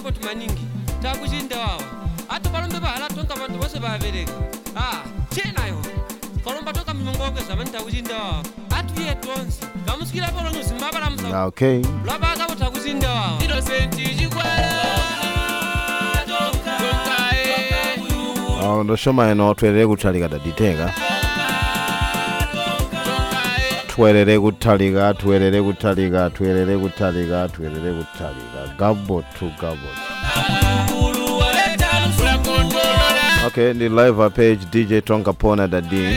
support maningi takuchinda wawa atu balombe bahala tonka bantu bose babereka chena yo kolomba toka mnyongoke zamani takuchinda wawa atu yetu onse kamusikila polo nusimbabala musa okay lwabaka botakuchinda wawa innocent jikwala ndo shoma eno twelele kutalika daditeka twelele kutalika gabo to gabo. Okay, the live page DJ Tonka Pona Dadi.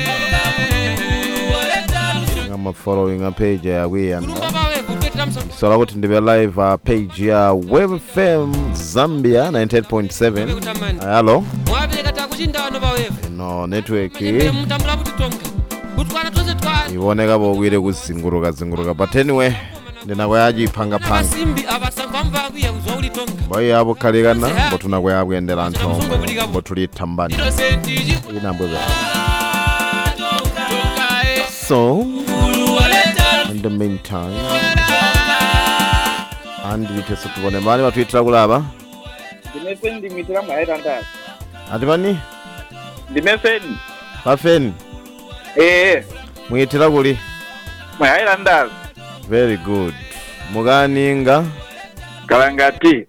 I'm following a page we and so I want to the live page Wave FM Zambia 98.7. Hello. No network. Iboneka bogwire kuzinguruka but anyway ndinakwayaji panga bayi abo kaligana botuna kwayabwendera ntombo botuli tambani inambo so in the meantime and vitese tubone bali batwitira kulaba Dimefendi mitira mwaera ndasi ati bani Dimefendi bafeni mwitira kuli mwaera ndasi very good muganinga Kalangati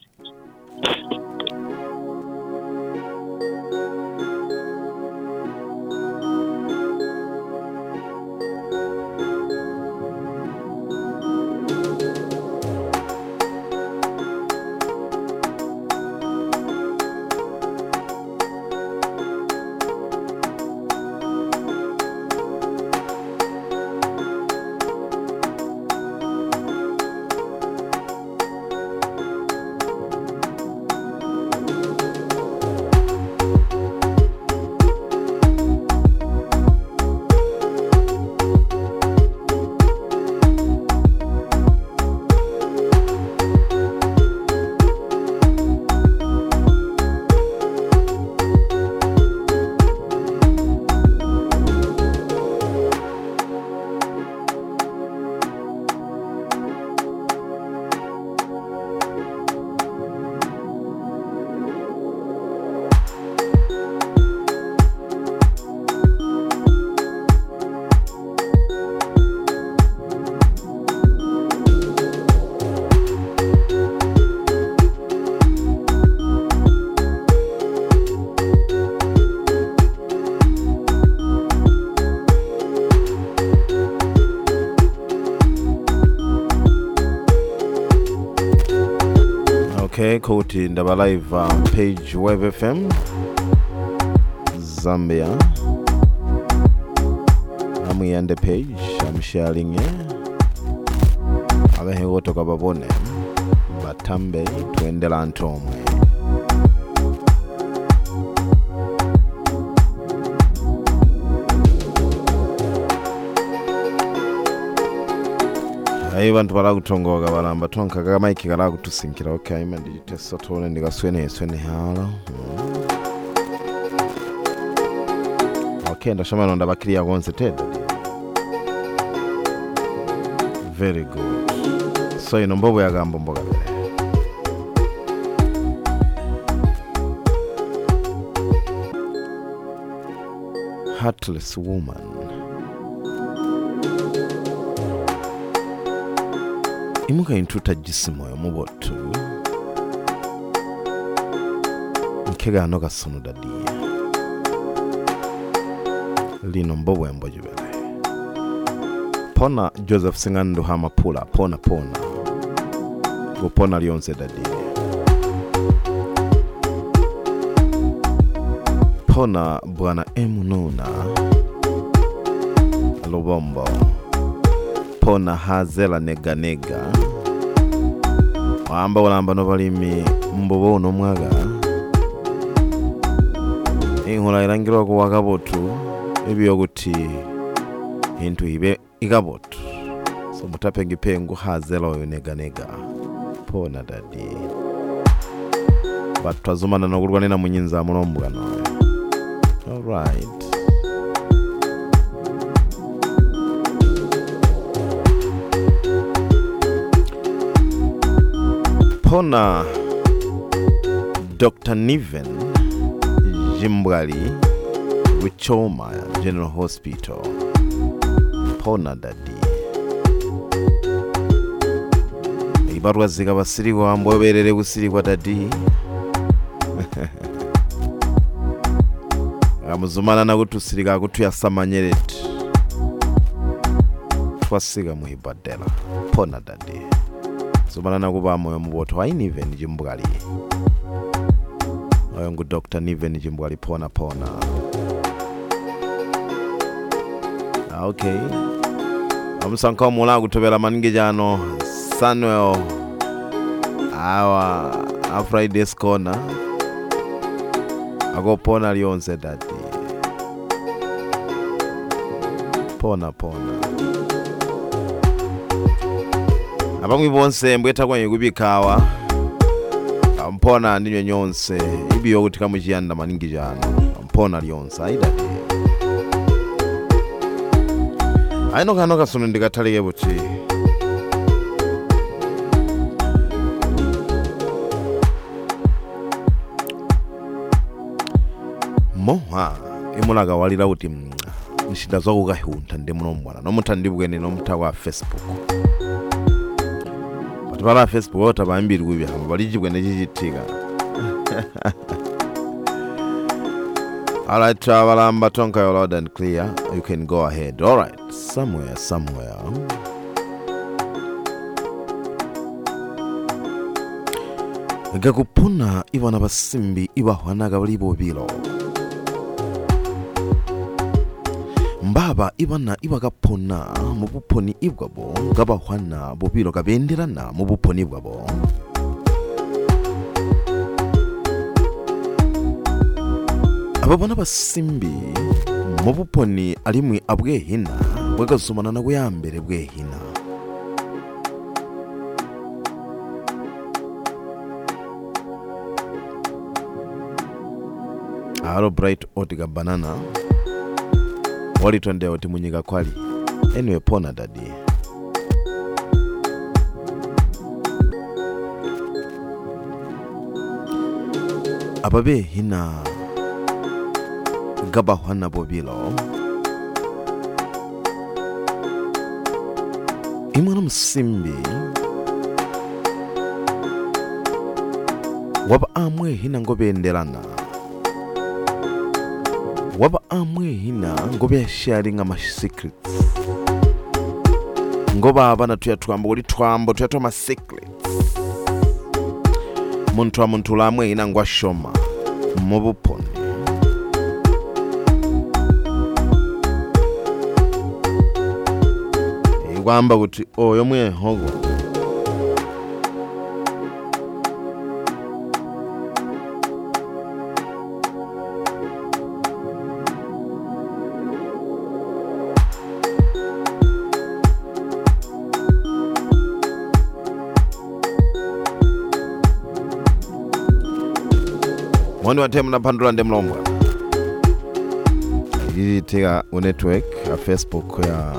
Okay, koti ndaba live page Wave FM Zambia. I'm on the page. I'm sharing it. Abehe woto kababone batambe tuendela ntomwe. Ayi bantu baragutongoga baramba tonka kama iki karagutusinkira okay mandi teso tone ndigaswene hala. Okay ndashama nonda bakiriya gonse teda. Very good. So ino mbobo yagambo mboga. Heartless woman. Imuka intuta jisimo ya mubotu nkega anoga sonu dadia lino mbobo ya mbojibele pona Joseph Singandu hama pula pona gopona lionse dadia pona bwana Emununa Lubombo pona hazela nega wamba walamba no balimi mbobo no mwaga inhola irangirwa ko wakabotu ebyo guti into ibe igabotu so mutapengi pengu hazela yo nega pona dadi batwazumana no kurwanira munyinza mulombwa no all right. Pona Dr. Niven Jimbwali Wichoma General Hospital. Pona dadi. Ibarwa zika basiriwa mboberere gusiriwa dadi. Amuzumana na gutusiriga gutuyasamanyerete. Twasiga muhibadela. Pona dadi. Zumana na kuba moyo muboto wa Niven Jimbwali. Oyo Dr. Niven Jimbwali pona. Okay. Amusanka mula kutobela maningejano Samuel awa Friday's corner. Ago pona lionse dati. Pona. Abamwe bonse mbweta kwenye kubikawa. Mpona ndinyo nyonse ibiyo kutika mujiyanda maningejano. Mpona lionse aidati. Ainoka sunu ndikathalike buti. Moha imulaga walira uti nshida zokukahunta ndi munombwana nomuthandibukene nomutha kwa Facebook. Bati bala Facebook otabambiri kubya balijibwene chichitika. Alright, travelamba tonka your loud and clear. You can go ahead. Alright, somewhere. Gakupuna ibana basimbi ibahwanaga balibo bilo. Mbaba ibana ibagapona mubuponi ibwabo gabahwana bobilo gabenderana mubuponi ibwabo. Ababona basimbi mubuponi alimwe abwehina bwagazumana na kuyambere bwehina. Aro bright otiga banana wali tonde oti munyiga kwali. Anyway, pona dadi. Ababe hina gabahwana bobilo. Imwana musimbi waba amwe hina ngobenderana. Waba amwe hina ngobe sharing ama secrets. Ngoba abana tuyatwamba uli twambo tuyatwa secrets. Muntu la amwe hina ngwashoma mubuponi. Gwamba kuti oyo mwe hogo. Mwani watemu na pandula nde mlombwa. Hii tega network ya Facebook ya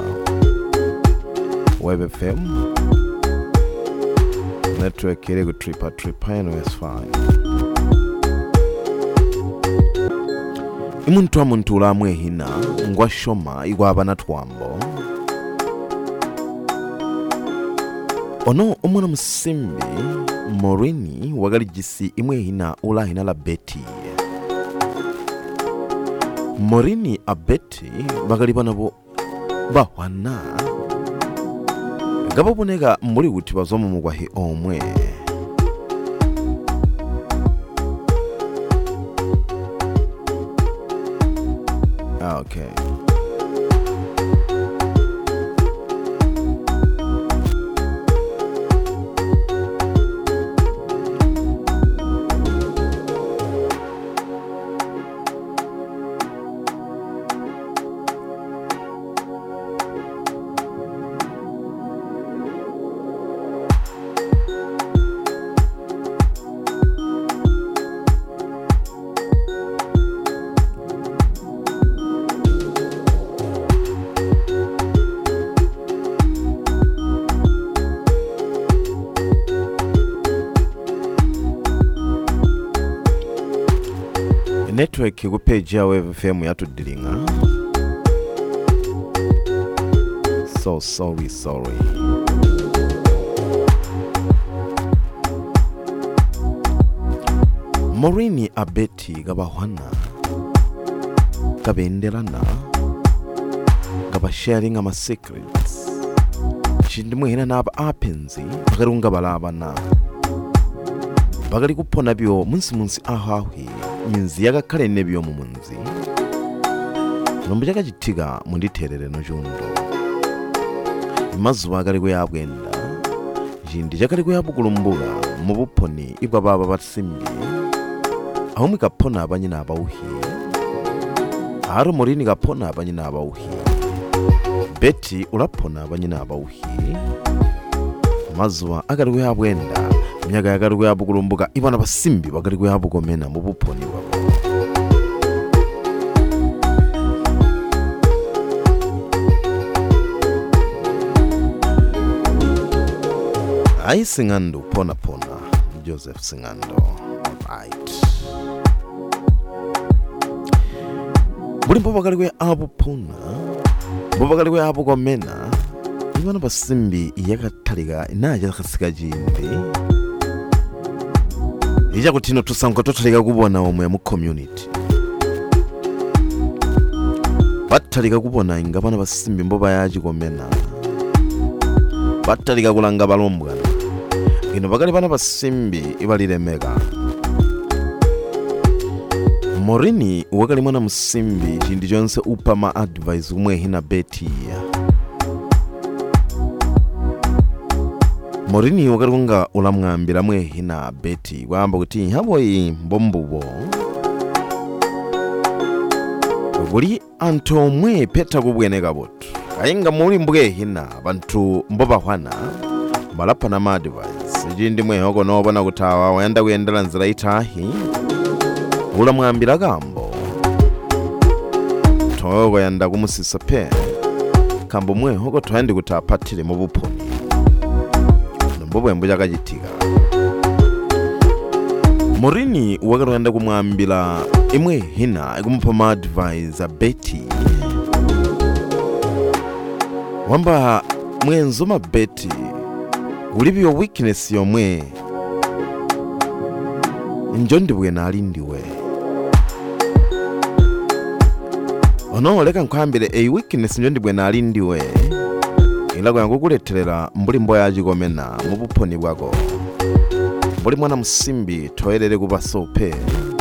Web FM. Network iri gutripa anyway it's fine. Imuntu wa muntu ulamwe hina ngwashoma igwaba na twambo. Ono omwana musimbi Morini wagalijisi imwe hina ula hina la Betty. Morini a Betty bagalibana bo bahwana. Gababoneka muri guti bazomu mugwahi omwe. Okay. network ku page ya Wave FM yatudilinga. So sorry. Morini abeti gabahwana gabenderana gaba sharing ama secrets chindi muhina naba apenzi bagarunga balabana bagali kupona byo munsi ahahi minzi yaga kale nebyo mu munzi nombujaga gitiga munditerere no jundo mazu bagali go yabwenda jindi jagali go yabugulumbuga mu buponi ibwa baba batsimbi aho mugapona abanyina abawuhi haro Morini gapona abanyina abawuhi Betty urapona abanyina abawuhi mazuwa agarwe yabwenda myaga yagarwe yabugulumbuga ibana basimbi bagarwe yabugomena mu buponi babo ai Singando pona Joseph Singando right. Buri mbobagarwe abupona mbobagarwe abugomena ibana basimbi yagataliga inaje khasiga jinde ija kutino tusango totaliga kubona omwe mu community bataliga kubona ingabana basimbi mboba yaji gomena bataliga kulanga balombwa ino bagali bana basimbi ibalire mega Morini wakali mwana musimbi jindi jonse upama advice umwe hina Betty Morini wakali wanga ulamngambira mwe hina Betty wamba kuti haboyi mbombubo guli anto mwe peta kubweneka botu ayinga muri mbwe hina bantu mboba hwana balapa na advice jindi mwe hoko nobona kutawa wenda kuyendela nzira itahi ulamwambira gambo togo yanda kumusisa pe kambo mwe hoko twandi kutapatire mu buponi mbobo yambuja kagitiga Morini wagarwanda kumwambira imwe hina ikumupa advice Betty wamba mwenzuma Betty ulibyo weakness yomwe njondi bwe nalindiwe ono leka nkwambire a weakness njondi bwe nalindiwe ilago yangu kuleterera mbuli mboya ajigomena mu buponi bwako mbuli mwana musimbi toerere kubasope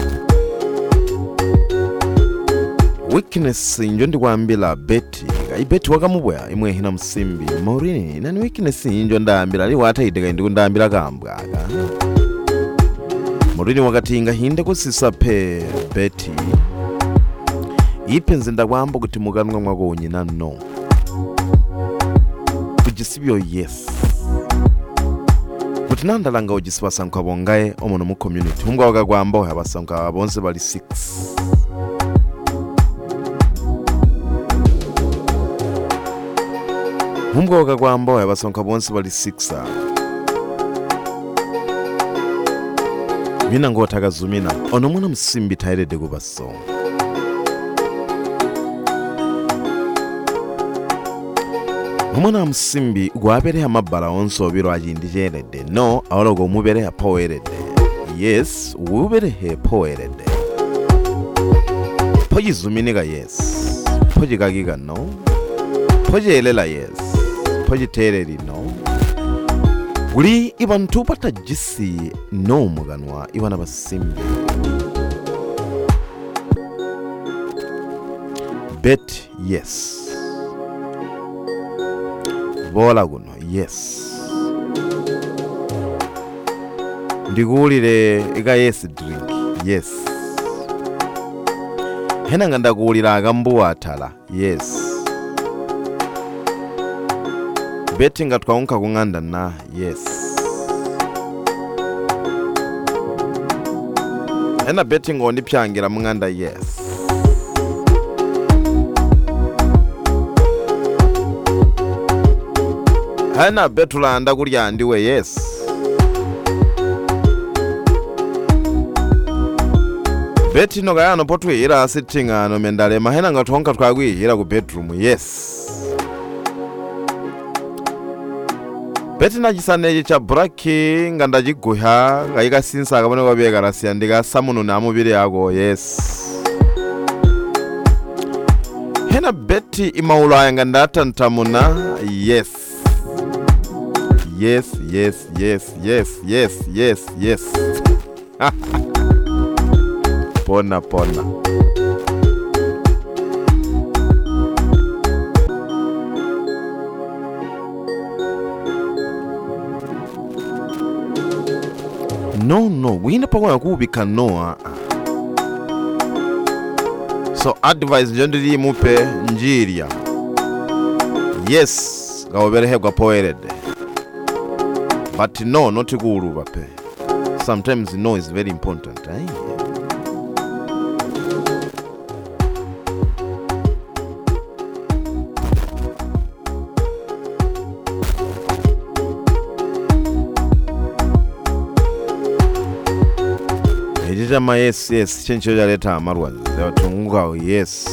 weakness njondi kwambira Betty Betty wakamubwa imwe hina musimbi Morini nani weakness njo ndambira ali wataideka ndi kundambira kambwaga Morini wakatinga hinde kusisa pe Betty ipenze ndakwamba kuti mukanwa mwako unyina no kujisibyo yes kuti nandalanga ujisibasanka bongaye omono mu community mbwa wakakwamba ohabasanka bonse bali 6 mbwa wakakwamba ohabasanka bonse bali 6 mina ngotaka zumina ono mwana musimbi tairede kubaso umwana musimbi gwabere amabala onsobiro ajindijerede no awologo mubere apowerede yes ubere he powerede poji zuminiga yes poji gagiga no poji elela yes poji tereri no uli ibantu pata jisi no muganwa ibana basimbi bet yes bola guno yes ndigulire ega yes drink yes hena nganda gulira agambu watala yes betting atkaunka kunganda na yes hena betting oni pyangira munganda yes hena betulanda kulya ndiwe yes beti no kayano potwihira sitting ano mendale mahena ngatonka twagwihira ku bedroom. Yes, beti nachisanechi cha braki ngandachiguha ngayikasinsa akapone kwabiyeka rasiya ndikasamuno namubiri ako. Yes, hena beti imaulaya ngandatantamuna. Yes, yes, yes, yes, yes, yes, yes, yes. Pona. No, wina pakona kubika noa. So advice jondiri mupe njiria. Yes, gawoberehegwa powerede. But no, not kuruba pe. Sometimes no is very important. Ejama yes, chencho ya leta amarwa. Zatunguka yes.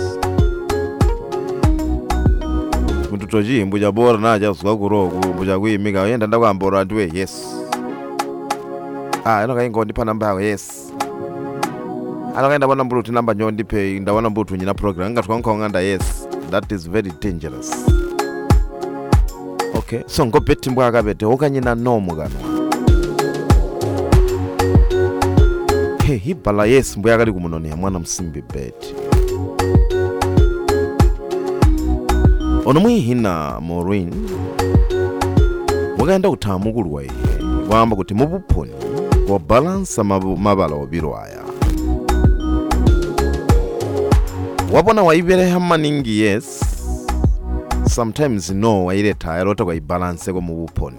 Mututoji mbuja bora naja usukakurogu mbuja kuimiga yenda ndakwambora atwe. Yes. Ino kaingo ndipa namba yako. Yes. Kaenda wana mburuti namba nyondipe ndawana mburutu njina program nga tukankonganda. Yes, that is very dangerous. Okay, so ngo beti mbwa akabete okanyina nomu ganwa. Hibala yes mbwa akali kumunoni ya mwana msimbi beti. Onomwi hina Maureen wakaenda utamugulwa ihe wamba kuti mubuponi kwa balance mabala obirwaya wabona waibere hamaningi. Yes, sometimes no waireta yarota kwa ibalance kwa mubuponi.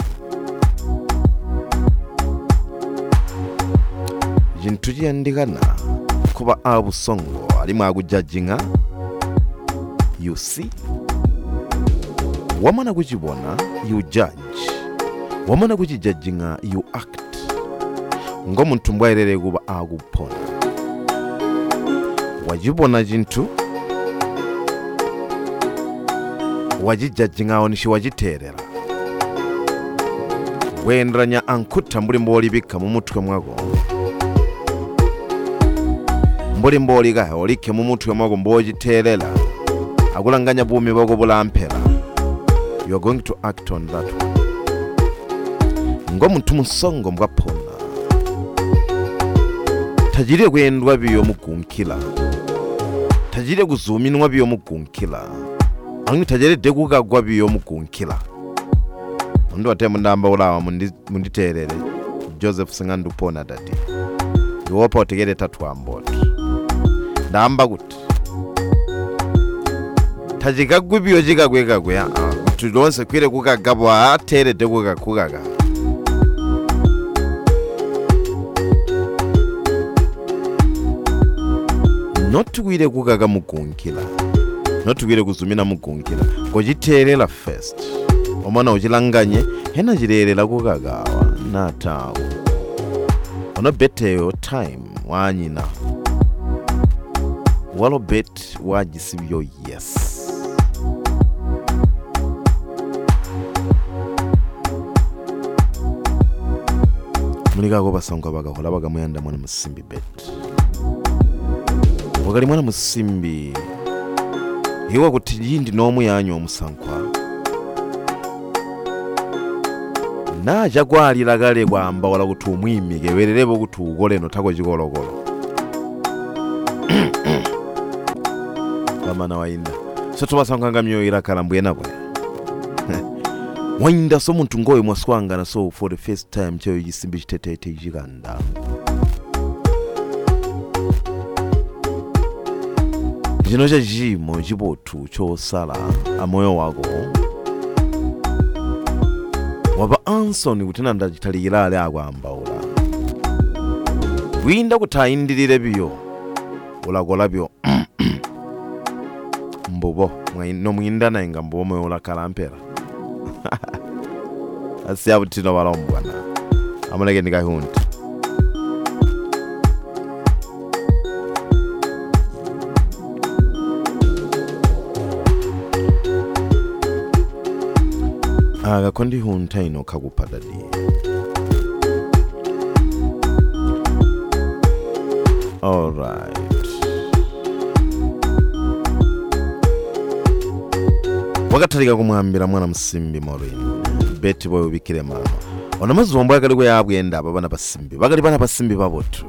Jintu jiyandikana kuba abusongo alimu akujajinga. You see, wamana kuchibona you judge, wamana kuchijajinga you act. Ngo muntu mbwairere kuba akupona wajibona jintu wajijajinga onishi wajiterera wendranya ankuta mbuli mboli bika mu mutwe mwako. Mbuli mboli gahe olike mu mutwe mwako mbojiterera akulanganya bumi bwako bulampera. You are going to act on that one. Ngo muntu musongo mbwapona tajire kwendwa biyo mukunkila, tajire kuzuminwa biyo mukunkila, angi tajire dekukagwa biyo mukunkila. Ndo atemu ndamba ulawa munditerere Joseph Singandu pona dadi yopa otegere tatwamboto ndamba kuti tajikagwa biyo jikagwekagwe tulonse kwire kukagabwa atere dekukakukaga. Not kwire kukaga mukunkila, not kwire kuzumina mukunkila kojiterera first omwana uchilanganye hena jirerera kukagawa natawo ono beteyo time wanyina walo bet wajisibyo. Yes, mulika ko basonga bagahola bagamuyanda mwana musimbi bet wakali mwana musimbi hiwa kuti yindi nomu yanyu omusankwa naja gwalira gale gwamba wala kuti umwimige wererebo kuti ugole no tako jigologolo. Kamana wainda so tubasanga myo irakala mbwena bwe wainda so muntu ngoyo mwaswanga na so for the first time cyo yisimbi chitetete jiganda. Jinoja jimo jibotu cho sala amoyo wako waba Anson kutina ndajitalira agwamba ola winda kutayindirire biyo olagola byo mbobo no mwinda na ingambo moyo ola kalampera asiya butino balombwana amalege ndikahunta kondi hunta ino kakupa dadi. Alright. Wakatalika kumwambira mwana msimbi Maureen beti boyo bikire mama ona mazombo akaliko yabwenda abana basimbi bakali bana basimbi babotu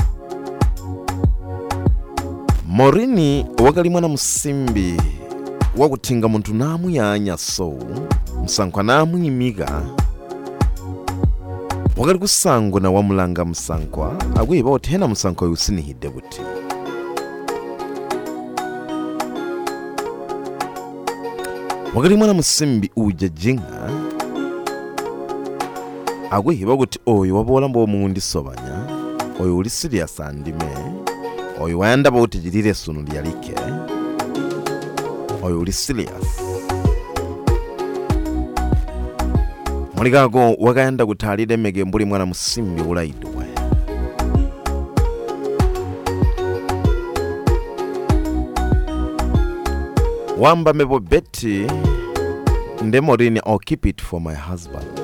Maureen wakali mwana msimbi wakutinga muntu namu yanya so msankwa namu imiga wakali kusango na wamulanga msankwa agwiba otena msankwa yusini hidebuti wakali mwana msimbi uja jinga agwiba kuti oyo wabola mbo mungundi sobanya oyo uli serious andime oyo wayanda bauti jirire sunu lyalike oyo uli serious mulikago wakayanda kutalire mege mbuli mwana msimbi ulaidwe wamba mebo beti nde Maureen I'll keep it for my husband.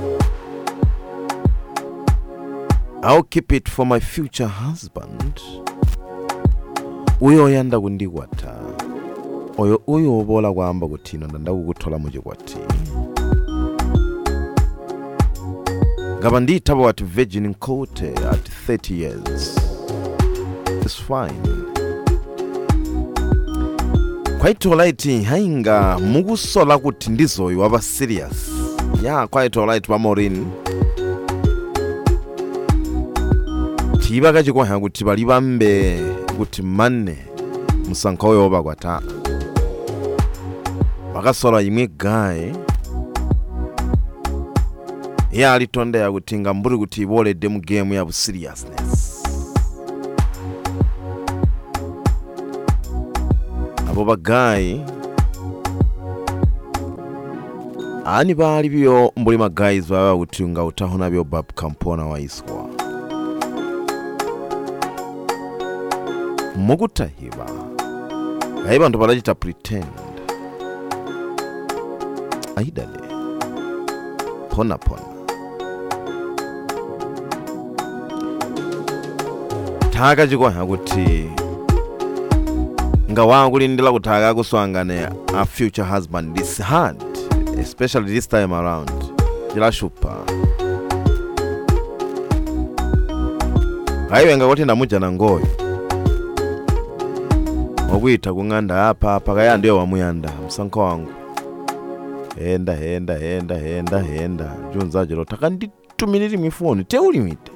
I'll keep it for my future husband. Uyo yanda kundikwata. Uyo obola kwamba kutino ndanda kukutola mujikwati. Gabandita wat virgin cote at 30 years. It's fine. Quite alright hainga mugusola kuti ndizoyo waba serious. Yeah, quite alright wa Maureen. Tibaga chiko hangu tibali bambe kuti manne musanka oyo bakwata. Bagasola imwe guy. Ya alitonda ya kutinga mburi kuti ibole demu game ya bu seriousness. Abo bagayi ani bali byo mbuli magayiz baba utunga utahona byo bab kampona wa iswa mugutahiba aiba ndo balajita pretend aidale pona taga jiko hakuti nga wangulindila kutaga kuswangane a future husband is hard, especially this time around. Jila shupa aiwenga wote ndamuja na ngoyo ogwita kunganda hapa kaya ndio wamuyanda msanko wangu henda junza jiro takanditumiliri mifoni teulimite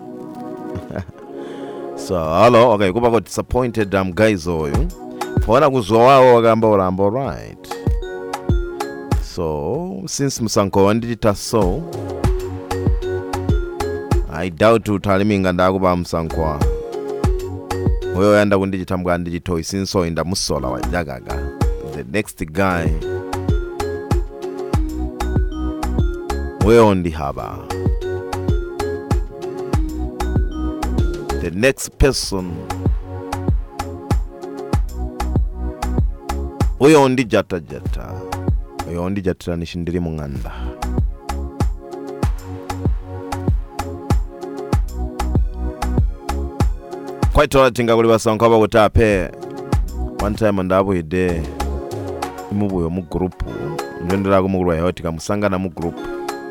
so hello okay kuba got disappointed guys oyo Pona kuzwa wao wagamba orambo right. So since musanko wandita so I doubt utaliminga ndakuba musanko oyo yanda kundijita mga ndijitoi sinso inda musola wajagaga the next guy oyo ndi haba the next person oyo ndi jata oyo ndi jata nishindiri munganda quite alright ngakuli basanko bakutape one time ndabo ide imubuyo mu group ndendera ko muguru yawe tikamusangana mu group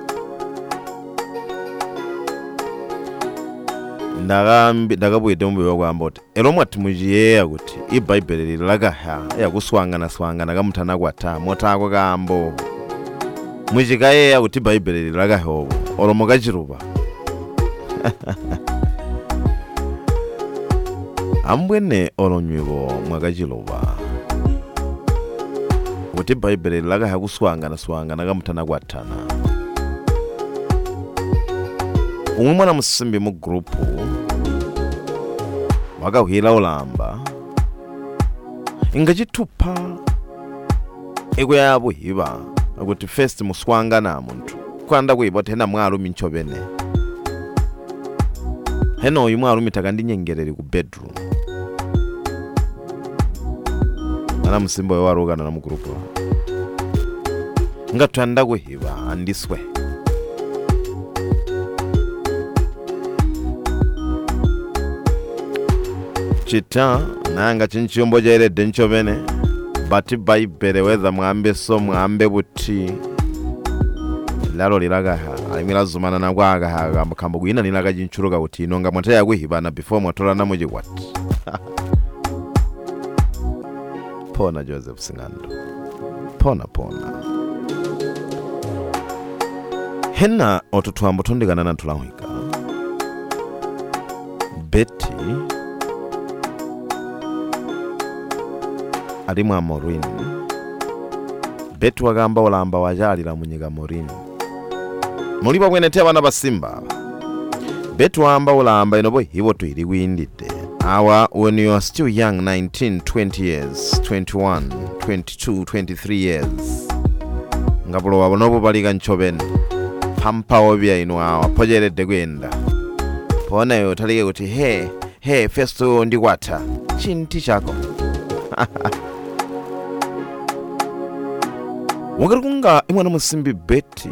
ndagabuye mu kwambote ero mwati mujiye kuti iBible lilaga yakuswangana kamutana kwata motako kambo mujikaye kuti iBible lilaga hobo olomoka chiruba ambwene olonywibo mwakachiruba kuti iBible lilaga yakuswangana kamutana kwatana umwe mwana musimbi mu group wakawhila ulamba ingachitupa ego yabo hiba akuti first muswangana muntu kwanda kuibote hena mwalu minchobene heno uyu mwalu mitaka ndinyengerere ku bedroom ana musimbo warogana na mu group ngatwanda kuhiba andiswe chita nanga chinchiyombo chairede nchovene bati baibere weza mwambe so mwambe buti lalo lilagaha alimila zumana na wagaha kambo gwina nilaga jinchuruga uti inonga mwataya kuhibana before mwatola na moji wati pona Joseph Singando pona henna otutuambo tondegana na tulahwika Betty alimu amorini Betty wagamba olamba wajalira munyiga morini muliba bwenete abana basimba Betty wamba olamba inobo hibo tuiri windite awa when you are still young 19 20 years 21 22 23 years ngabulo wabonobo baliga nchobene pampa obya ino awa pojerede gwenda pona yo talige kuti he festo ndikwata chinti chako wangari kunga imwana musimbi Betty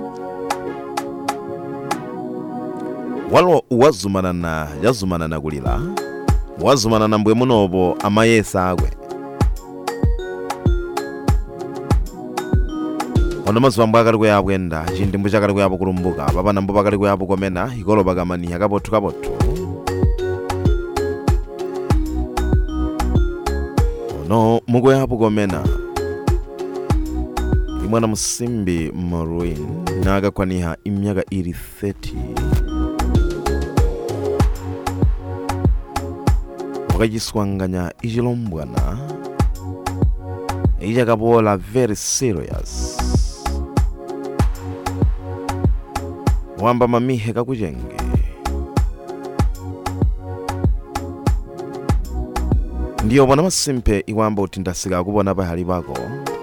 walo yazumana na kulila wazumana na mbwe munobo amayesa agwe ono mazwamba akali kuyabwenda chindimbo chakali kuyabo kulumbuka babana mbo bakali kuyabo komena ikolo bakamani akabotu ono mugo yabo komena imwana musimbi Maureen naga kwaniha imyaka iri 30 wakajiswanganya ijilombwana ijakabola very serious wamba mamihe kakujenge ndiyo bona masimpe iwamba utindasiga kubona bahali bako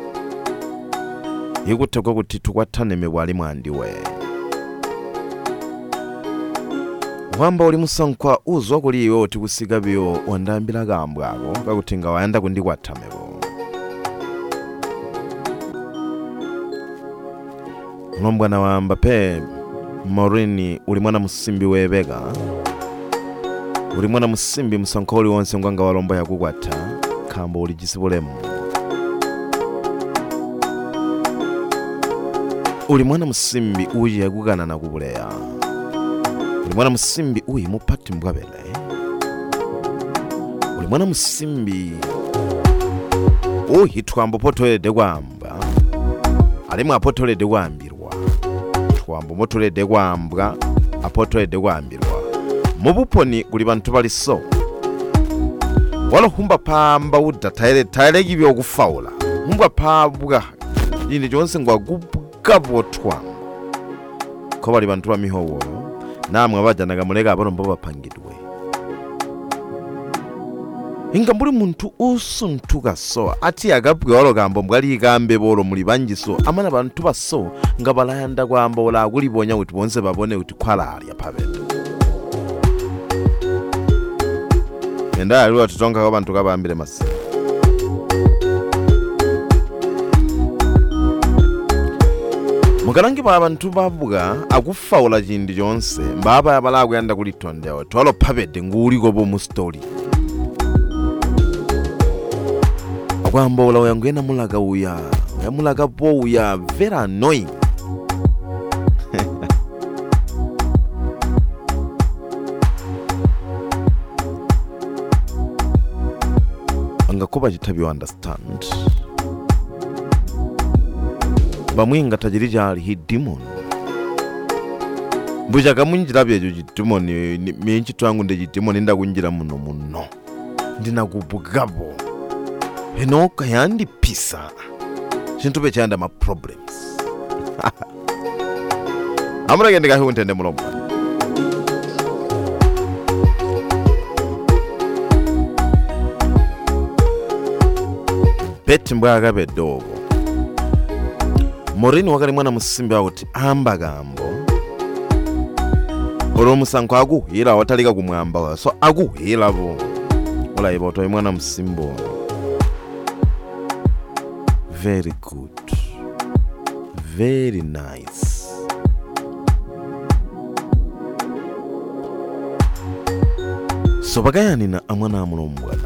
ikutekwa kuti tukwataneme bwali mwandiwe wamba uli musankwa uzwa kuli iwe oti kusiga biyo wandambila gambwako kakutinga wayanda kundikwatamebo ulombwana wamba pe Maureen uli mwana musimbi webega uli mwana musimbi musankwa uli wonse ngwanga walomba ya kukwata kambo uli jisibulemu uli mwana musimbi uyi yakugana na kubuleya uli mwana musimbi uyi mupati mbwabele uli mwana musimbi uyi twambo potolede kwamba alimu apotolede kwambirwa twambo motolede kwambwa apotolede kwambirwa mubuponi kuli bantu bali so wala humba pamba uda taile gibi okufaula humba pabwa jindi jonse ngwa gabo twambo ko bali bantu bamihowo namwe abajanaga mulega abarombo bapangidwe inga muri muntu usuntuga so ati agabwe orogambo mbwali igambe boro muri bangiso amana bantu baso nga balayanda gwamba ola gulibonya uti bonse babone uti kwala ali apabeta enda ali watutonga kwa bantu kabambire masi mukalangi ba bantu bavuga akufaula jindi jonse mbaba yabalagwe yanda kulitondewa twalo pabede nguli gobo mu story kwamba ola yangwena mulaga uya yamulaga po uya very annoying angakoba jitabi understand bamwinga tajirija ali hi demon mbuja kamunjira byejo demon menchi twangu nde demon nda kunjira muno ndina kubugabo enoka yandi pisa chintu bechanda ma problems amura gende gahi untende mulomba Betty mbwaga bedogo Maureen wakali mwana musimbi auti amba gambo oro musanko aguhira watalika kumwamba so aguhira bo ola iboto mwana musimbo very good very nice so bagayanina amwana amulombwana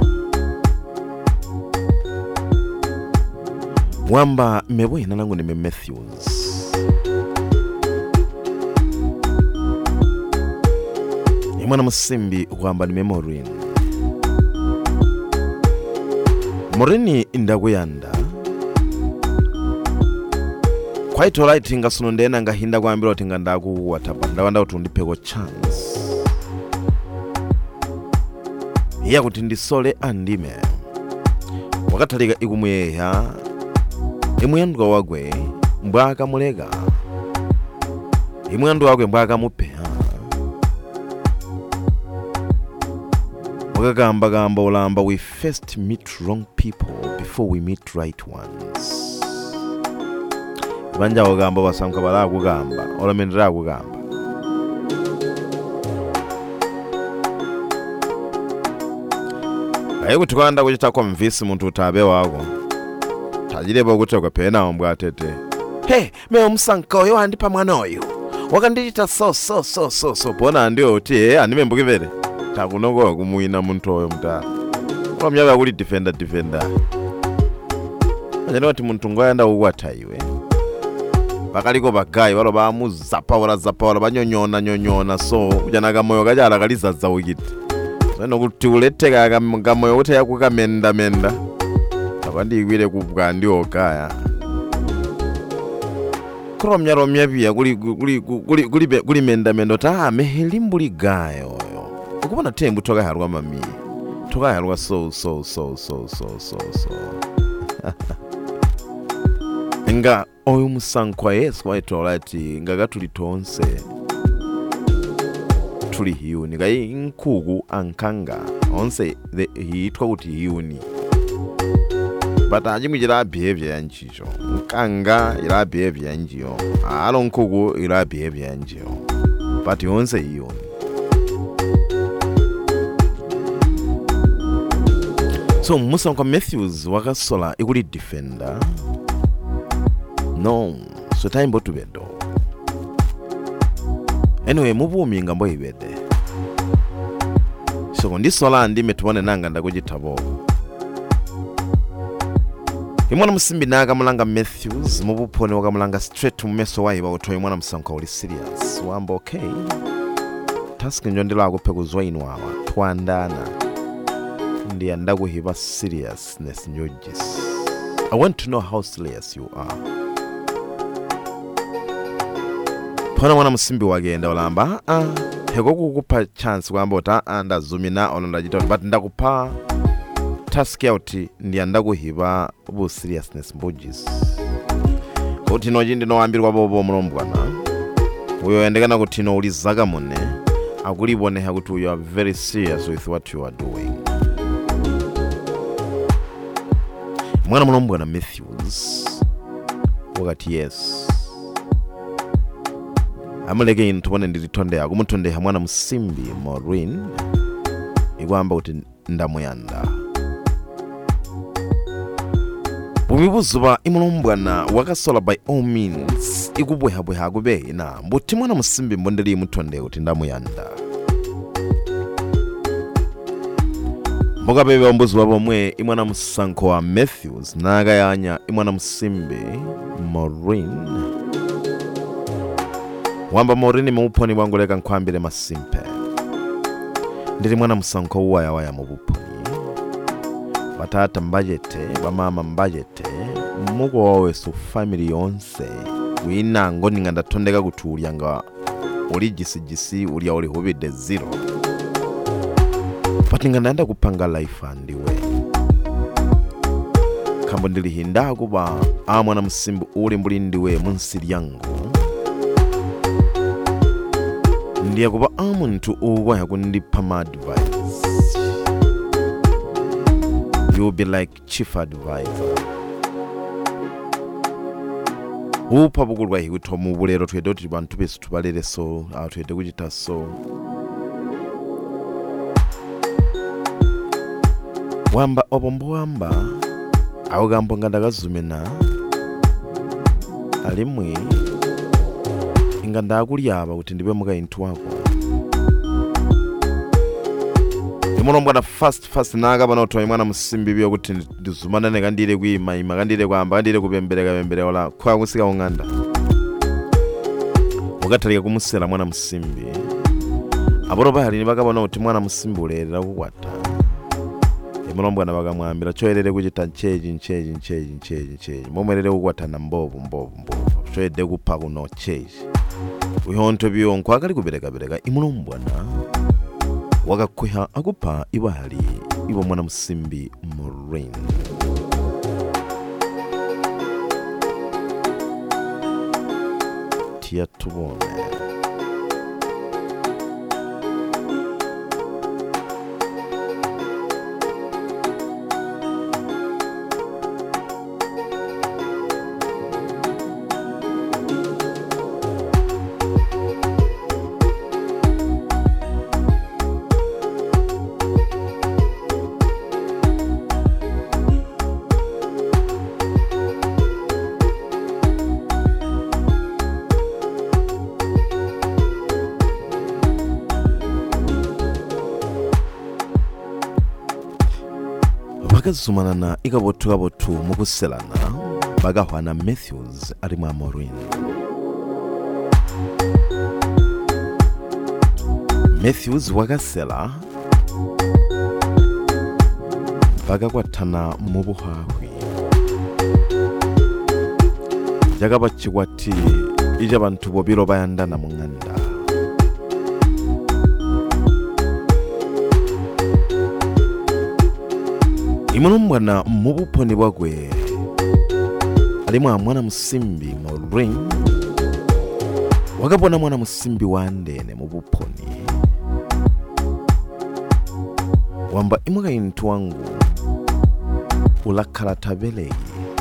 wamba mebwina nangu nime Matthews imwana musimbi wamba nime Maureen indakuyanda quite alright ngasuno ndena ngahinda kwambira kuti ngandakuwatapa ndawanda kuti ndipeko chance iya kuti ndisole andime wakatalika ikumuyeha imuyandwa wagwe mbwaka muleka imuyandwa wagwe mbwaka mupeha wakagamba ulamba we first meet wrong people before we meet right ones banja wagamba basanka balakugamba olamenera kugamba ayo tukanda kuchita convince muntu utabe wako tajireba kuti kwapena ombwa tete me omusanka oyo andipa mwana oyo wakandichita so bona ndio oti anime mbukivere takunongo kumuina muntu oyo mutala omyaba kuli defender ajana wati muntu ngoyanda ukwata iwe bakaliko bagayi balo bamuzapa banyonyona so ujana kamoyo kajala kalizaza wikiti so kuti uleteka kamoyo kuti yakukamenda abandi igwire kubwa ndio kaya kromya bia kuli menda ta mehelimbuli gayo ukubona tembu toka harwa mami toka harwa so nga oyo musankwa yesu waitolati ngaga tulitonse tuli hiyuni kai nkugu ankanga onse hitwa kuti hiyuni but ajimujira behavior yanjijo nkanga ira behavior yanjiyo alo nkugu ira behavior yanjiyo but onse hiyuni so musankwa Matthews wakasola ikuli defender no so time botu bedo anyway mubumi ngambo ibede so ndisola ndime tubone nanga ndakujitabo imwana musimbi naga mulanga Matthews mubupone wakamulanga straight mumeso wayi bawotoye mwana musanka uli serious wamba okay task njondela akupekuzwa inwawa twandana ndi andakuhiba seriousness njojis I want to know how serious you are pona mwana musimbi wagenda olamba heko kukupa chance kwamba ota ndazumina onondajita but ndakupa task yauti ndi andakuhiba bu seriousness mbojis kuti noji ndinowambirwa bobo mulombwana uyo endekana kuti no ulizaga mune akulibone kuti you are very serious with what you are doing mwana mulombwana Matthews wakati yes amuleke ino tubone ndiritonde yako mutonde ha mwana musimbi Maureen igwamba kuti ndamuyanda bumibuzuba imulombwana wakasola by all means ikubwehabweha akube ina mbuti mwana musimbi mbondeli mutonde kuti ndamuyanda mboga bebe wambuzi wabomwe imwana musanko wa Matthews naga yanya imwana musimbi Maureen wamba Maureen muponi wangoleka nkwambire masimpe ndiri mwana musanko waya mubuponi batata mbajete bamama mbajete mugo wawe su family yonse wina ngoni nganda tondeka kutulya nga oli jisi uli oli hobide zero but nganda kupanga life andiwe kambo ndili hinda kuba mwana musimbi uli mbulindiwe munsiri yangu ndiye kuba muntu uwa yakundipa ma advice you'll be like chief advisor upa bukulwa hikuto mubulero twede kuti bantu besu tubalere so twede kuchita so wamba obombo wamba awugambo ngandakazumena alimwe inganda akulyaba kuti ndibe muka intu wako imulombo fast nakaba notoyi mwana musimbi byo kuti ndizumanane kandire kuyima kandire kwamba kandire kupembereka ola kwa kusika unganda ukatalika kumusera mwana musimbi aboro bahali bakabona kuti mwana musimbi ulerera kukwata imulombo bakamwambira choyerere kuchita ncheji momwerere kukwatana mbovu choyede kupha kuno cheji uyonto byonko akali kubereka imulumbwana wakakwiha akupha ibali ibo mwana musimbi Maureen. Tia tubone bakazumana ikabotu mukuselana bagahwana Matthews ali mwa Maureen. Matthews wakasela bagakwatana mu buhahwi jagaba chikwati ija bantu bobiro bayandana mu nganda imulumbwana mu buponi bwagwe alimwa mwana musimbi Maureen wakabona mwana musimbi wandene mu buponi wamba imuka intu wangu ulakala tabelegi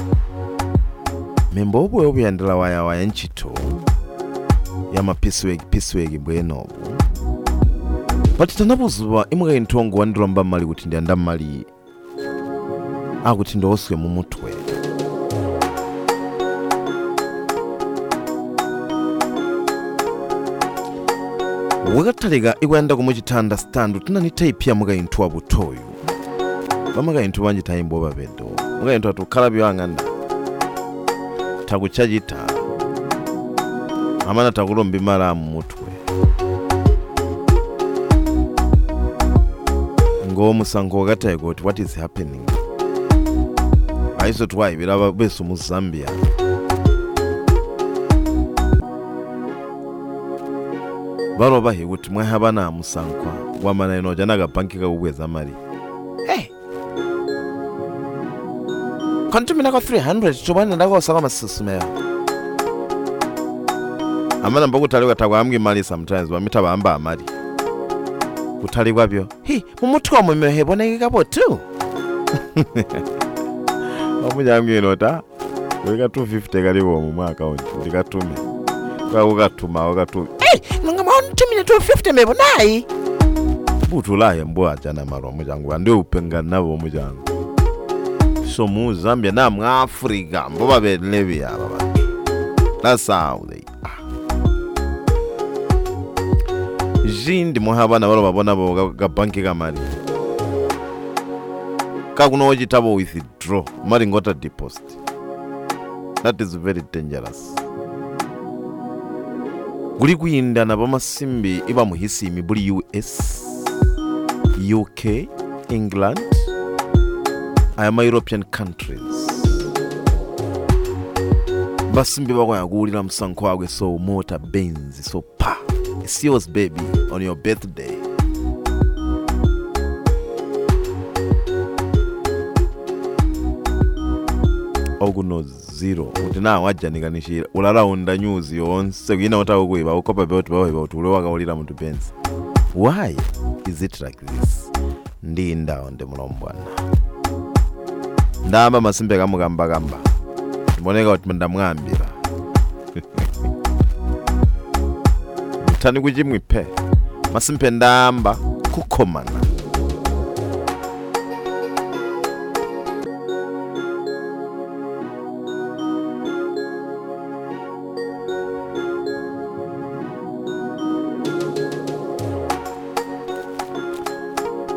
membo obwe obuyandala waya nchito ya mapiswegi bwenobu batitanabuzuba imuka intu wangu wandilomba mali kuti ndianda mali akuti ndoswe mu mutwe wakataliga ikwenda kumuchitanda stand tunani type ya muka intu wabutoyu bamaka intu banji tayimbo babedo muka intu atukala byanganda takuchajita amana takulombi mara mu mutwe ngomusango wakatayiko kuti what is happening aiso twayi bilaba beso mu Zambia baro bahi kuti mwahabana musankwa wamana ino janaga banki kakubweza mali kantumina kwa 300 chobana ndako saka masisumea amana mbokutalikwa takwamgi mali sometimes wamita bamba amali kutalikwa byo mumutwe wa mwemehe bonekekapo tu omujamgino ta weka 250 kaliwo mu account likatume kwa ukatuma nanga maontumine 250 mebo nayi butulaye mbo ajana maro mujangu ande upenga nabo mujangu so mu Zambia na mu Africa mbo babelebi aba that's how they jindi muhabana balo babona bo ga banki kamali kakuno wachitabo withdraw mari ngota deposit. That is very dangerous. Guli kuyindana bamasimbi iba muhisi mibuli US, UK, England, ayama European countries. Basimbi bakwaya kuwulira musanko wagwe so motor Benz so pa. It's yours baby on your birthday. Oguno zero utina wajanikanishi ulala unda news yonse kuyina otako kuiba ukopa beotu bawe utulewa kawulira muntu Benz. Why is it like this? Ndinda onde mulombwana ndamba masimbe kamugamba mboneka kuti ndamwambira mutani kuchimwipe masimbe ndamba kukomana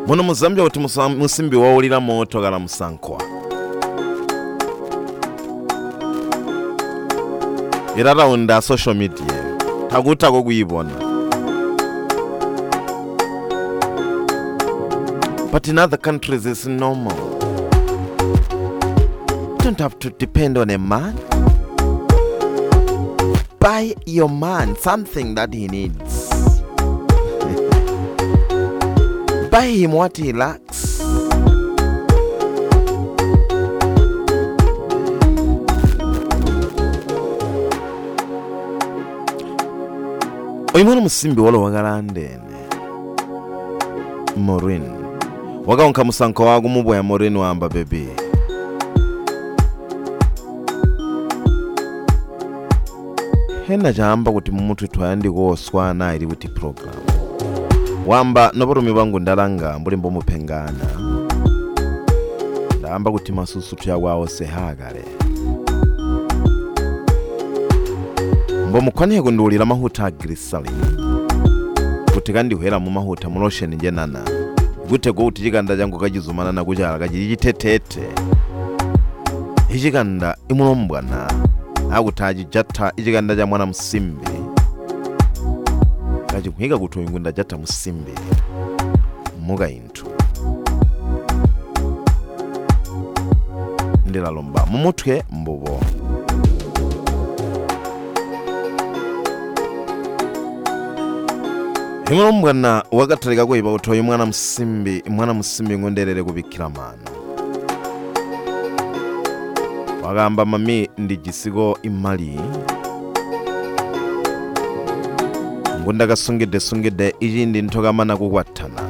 muno muzambia kuti musimbi waulira moto kala musankwa ira raunda social media takutako kuibona. But in other countries it's normal. You don't have to depend on a man. Buy your man something that he needs. Buy him what he lacks. Oyimona musimbi walo wakalandene Maureen wakaonka musanko wagu mubwa ya Maureen wamba baby. Hena jamba kuti mumutu twayandi kuoswana ili kuti program wamba noborumi bangu ndalanga mbuli mbo mupengana ndamba kuti masusu tuyawawo sehagale mbo mukwaniye kundiulira mahuta glycerin kuti kandi hwera mu mahuta mu lotion njenana gute go kuti chikanda changu kachizumana na kuchala kachitetete ichikanda imulombwana akutaji jata ichikanda cha mwana musimbi kachikuhika kuti ingunda jata musimbi muka intu ndilalomba mumutwe mbubo. Imulombwana wakatalika kuipa utoyi mwana musimbi ngonderere kubikira mano wakamba mami ndi jisigo imali ngunda kasungide iji ndi ntokamana kukwatana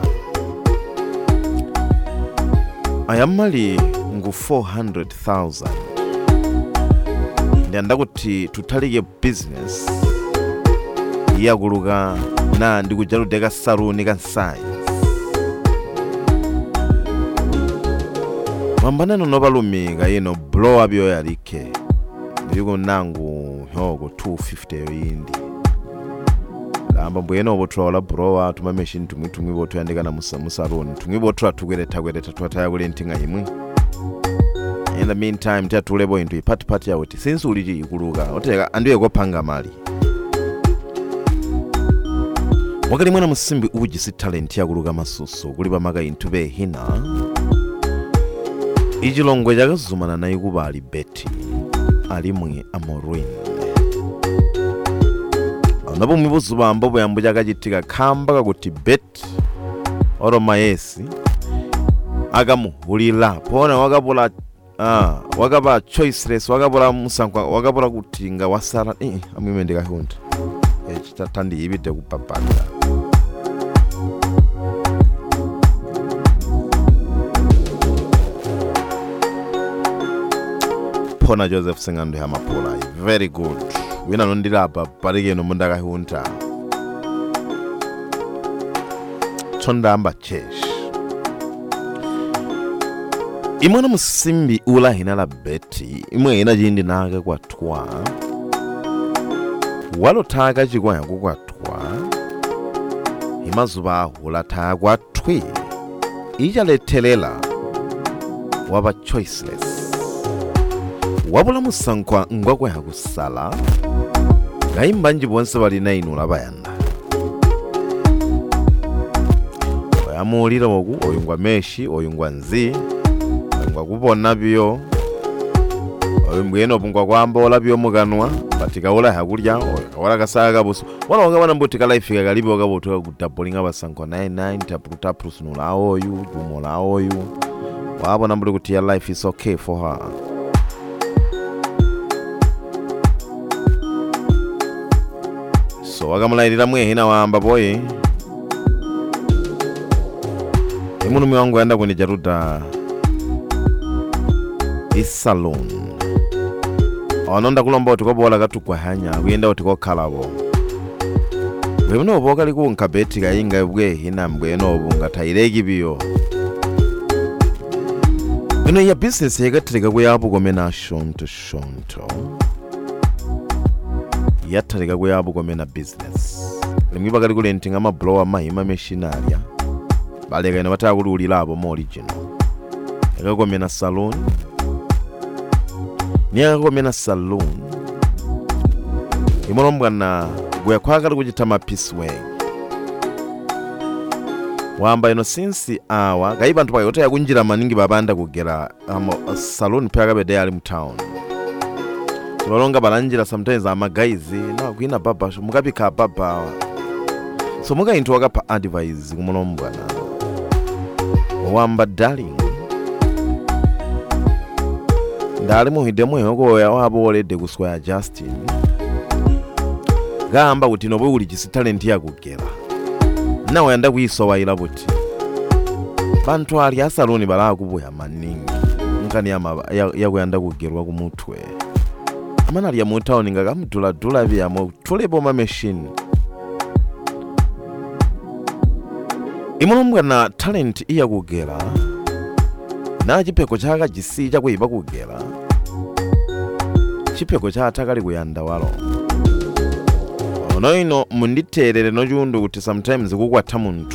ayamali ngu 400,000 ndianda kuti tutalike business iyakuluka na ndikujaludeka saluni kansayi mwambanano nobalumika yino blow up yo yalike ndiko nangu hoko 250 yindi lamba mbweno botwala blow up tuma machine tumwi boto yandika na musaluni tumwi boto tukwereta twataya kulentinga imwe. In the meantime tatulebo into ipati ya uti since uliji ikuluka oteka andiwe kopanga mali wakati mwana musimbi ujisi talent ya kuluka masusu kulipa maka intube hina ichilongwe chakazumana na ikuba ali beti alimwe Maureen anapo mwibuzuba ambapo yambu chakachitika kamba kakuti beti oro maesi akamuhulila pona wakapa choiceless wakapula musankwa wakapula kutinga wasala amwime ndikahunda chitatandi ibite kupapanga pona Joseph Singando ya mapola very good wina nondirapa parike no munda kahunta chonda amba chesh imwana musimbi ula hinala beti imwe ina jindi nake kwa twa walo taka chikwa yangu kwa twa imazuba hula taka kwa twi ijaletelela waba choiceless wabula musankwa ngwa kwa yangu sala gaimbanji bonse balina inula bayanda oyamulira wogu oyungwa meshi oyungwa nzi oyungwa kubona byo oyumbweno bungwa kwambola byo muganwa batika ola hakulya wala kasaga buso wala ngabana mbutika life kalibo kabotoka kutapolinga abasanko 99 tapru sunula oyu jumola oyu wabona mbuli kuti ya life is okay for her. So wakamulairira mwe hina wamba boy imunumi wangu yanda kunijaruda isalon ononda kulomba utikobola katukwa hanya kuyenda utikokhalabo bwino boka likunka beti kayinga bwe hina mbweno bunga taireki biyo bwino ya business yekatrika kuyapo komena shonto yatarika kuyapo komena business limwiba kali kulentinga ma blower mahima machinery baleka ino bataka kululilabo mu original akakomena saloon ni akakomena saloon imolombwana gwe kwagala kuchitama peace way wamba ino since awa gai bantu bayota yakunjira maningi babanda kugera saloon paka bede ali mu town Solonga balanjira sometimes amagaizi na kuina baba mukapika baba so muka into wakapa advice kumulombwana wamba darling ndali muhidemo yoko wabo olede kuswaya Justin gamba kuti no buli chisi talent yakugera nawe yanda kuisowa ila buti bantu ali asaloni bala kubuya maningi nkani yakuyanda kugerwa kumutwe amana ali mu town ngakamdula bya mu tulepo ma machine imolombwa na talent iyakugera na chipeko chaka jisi chakuiba kugera chipeko chatakali kuyanda walo ono ino munditerere no jundu kuti sometimes kukwata muntu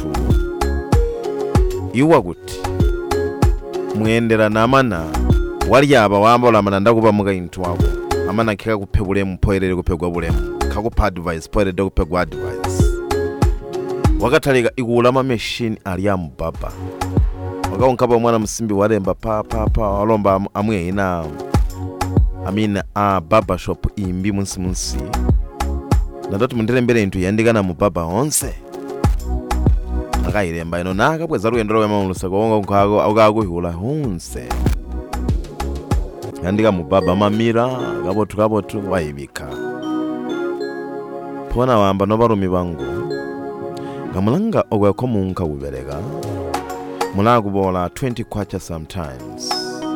iwa kuti muendera namana wali aba wambola mananda kuba muga into wako amana kika kupebule mpoerere kupegwa bulemu kakupa advice poerere kupegwa advice wakataliga igulama machine aliamu baba wakaonkaba mwana msimbi walemba pa walomba amwe ina amina baba shop imbi munsi ndati mundere mbere into yandikana mu baba onse akayilemba ino naka bweza ruendero wemamulusa konga akakuhula onse yandika mu baba mamira kabotu wayibika pona wamba no barumi bangu ngamulanga ogweko munka ubereka mulakubola 20 kwacha sometimes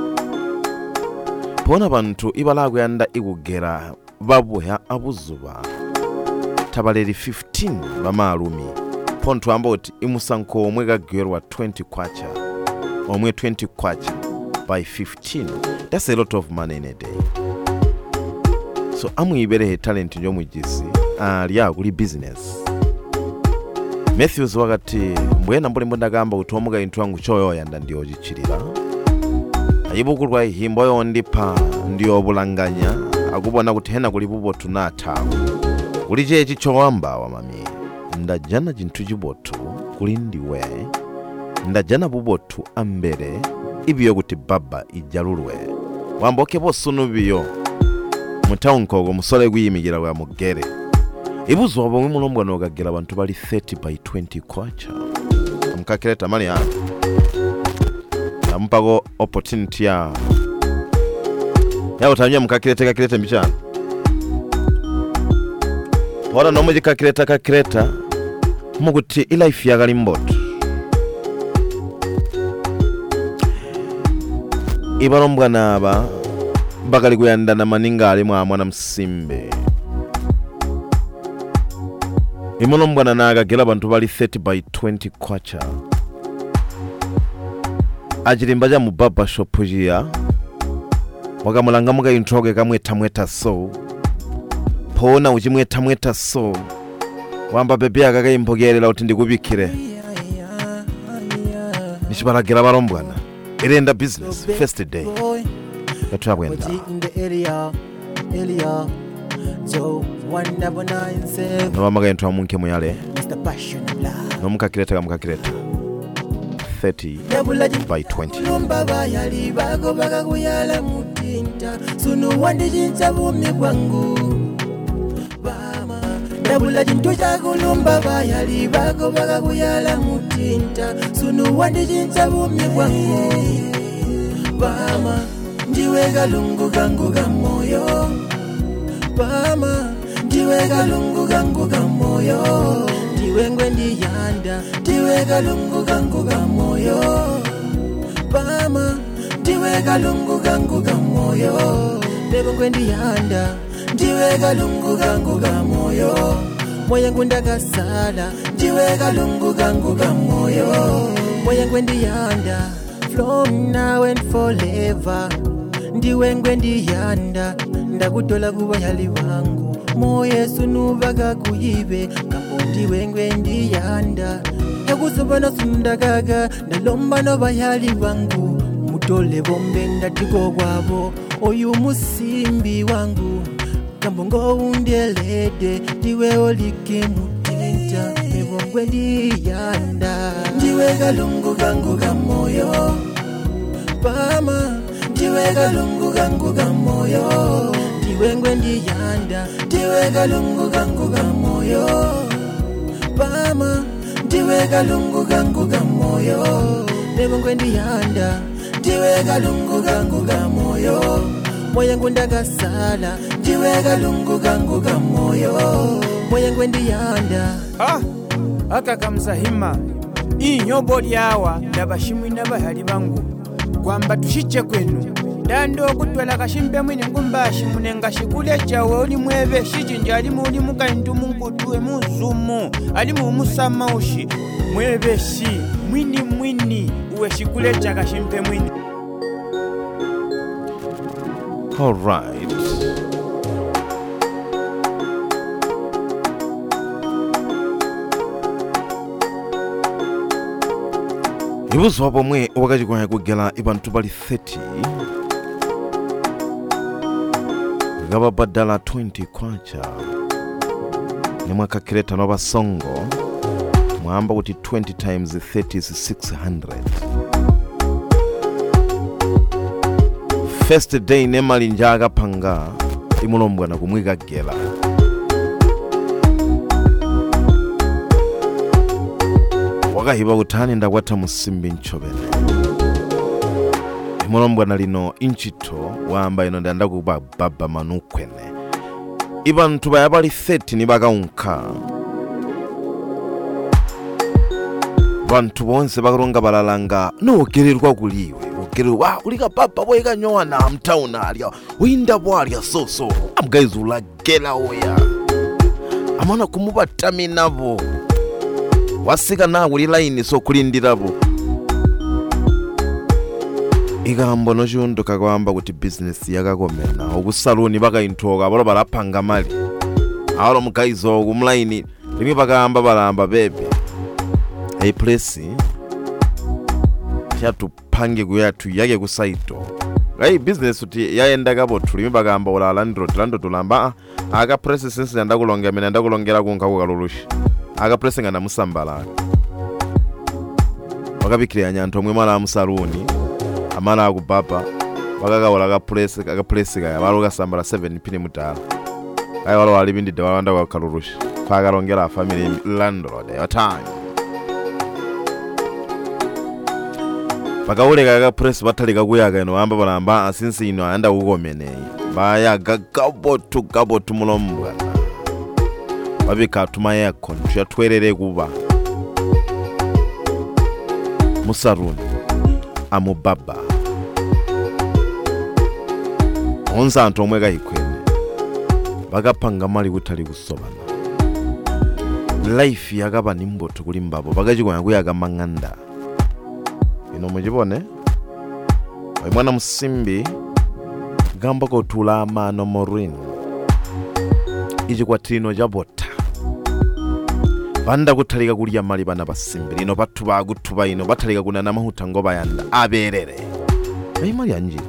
pona bantu ibalaku yanda ikugera babuya abuzuba tabaleri 15 bamalumi pontu amboti imusanko omwe kagerwa 20 kwacha omwe 20 kwacha by 15 that's a lot of money in a day so amwibere talent njo mwijisi aliya kuli business Matthews wakati mbwena mbona gamba utomuga into wangu choyo yanda ndio jichirira ayibukulwa himbo yondipa ndio bulanganya akubona kuti hena kulibubo tunata ulije chichowamba wa mami ndajana jintu jibotu kulindiwe ndajana bubotu ambere ibyo kuti baba ijalulwe wamboke bosunu biyo mutaunkogo musole gwimigira wa mugere ibuzo abo mumulombwa no kagera abantu bali 30 by 20 kwacha amkakireta mali ya ampago opportunity ya utanya mkakireta mbichana wala no muji kakireta muguti life ya galimboto ibalombwa naba bakali kuyanda na maninga ali mwana msimbe imolombwa na akagera abantu bali 30 by 20 kwacha ajirimbaja mu baba shop ya wakamulanga muka introge kamweta so pona uchimweta so wamba bebe akakayimpogerera kuti ndikubikire nishibalagira balombwana irenda business first day yatwabwenda nobamaga into amunke muyale nomukakireta 30 by 20 Dabula jinto chakulumba bayali bako baka kuyala mutinta sunu wandi jintabu migwangu Bama ndiwe galungu gangu gamoyo Bama ndiwe galungu gangu gamoyo Ndiwe ngwendi yanda ndiwe galungu gangu gamoyo Bama ndiwe galungu gangu gamoyo Ndiwe ngwendi yanda ndiwe galungu gangu gamoyo moyo ngundakasala ndiwe galungu gangu gamoyo moyo ngwendi yanda from now and forever ndiwe ngwendi yanda ndakutola kuba yali wangu moyo sunubaga kuyibe kambo ndiwe ngwendi yanda nakusubana sundagaga ndalomba nobayali wangu mutole bombe ndatiko kwabo oyu musimbi wangu kambongo undelede ndiwe olike mutenta mebongwe ndiyanda ndiwe galungu gangu gamoyo Bama ndiwe galungu gangu gamoyo ndiwe ngwe ndiyanda ndiwe galungu gangu gamoyo Bama ndiwe galungu gangu gamoyo mebongwe ndiyanda ndiwe galungu gangu gamoyo moya ngundakasala ndiwe galungu gangu gamoyo moya ngwendiyanda akakamzahima inyobo lyawa ndabashimwi n'abahali bangu kwamba tushiche kwenu dando okutwala kashimbe mwini ngumbashi munenga shikule chawe oli mwebe shijinja alimu oli mukaindu munkutuwe muzumu alimu musama ushi mwebe shi mwini uwe shikule cha kashimbe mwini. All right. Ibuzo hapo mwe wakati kwa kugela ibantu bali 30 gaba badala 20 kwacha ni mwaka kireta no basongo mwamba kuti 20 times 30 is 600. First day nemali njaga panga imulombwa na kumwiga gela wakahiba utani ndakwata musimbi nchobene imulombwa na lino inchito wamba ino ndanda kuba baba manukwene ibantu bayabali 30 nibaka unka bantu bonse bakaronga balalanga nogererwa kuliwe ogererwa ulika papa boyeka nyowa na mtauna alya winda bwalya soso amgaizula gela oya amana kumubatamina wasika na uli line so kulindirabo igambo no junduka kwamba kuti business yakakomena okusaluni bakaintoka balo balapanga mali awalo mukaizo kumline limi bakamba balamba bebe hey place yatupange kuyatu yake kusaito hey business uti yaenda kabo tulimi bagamba ola lando tulamba aka press sense yanda kulongera mena ndakulongera kunka kukalulushi aka press ngana musambala wakabikira nyanto mwe mala musaluni amana akubaba wakakaola aka press kaya baloka sambala 7 pini mutala ayi walo wali bindi de wanda kukalulushi kwakalongera family landlord your time bakauleka aka press batalika kuyaga ino amba balamba asinsi ino anda kukomeneyi baya gabotu mulombwa babika tuma yako ntuyatwerere kuba musaruni amubaba onza antu omwe kayikwene bakapanga mali kutali kusobana life yakaba nimboto kuli mbabo bakachikonya kuyaga manganda ino mujibone mwana musimbi gamba ko tula mano morin iji kwa trino jabota banda kutalika kulia mali bana basimbi ino batu bagutuba ino batalika kunana mahuta ngo bayanda aberere mali anjira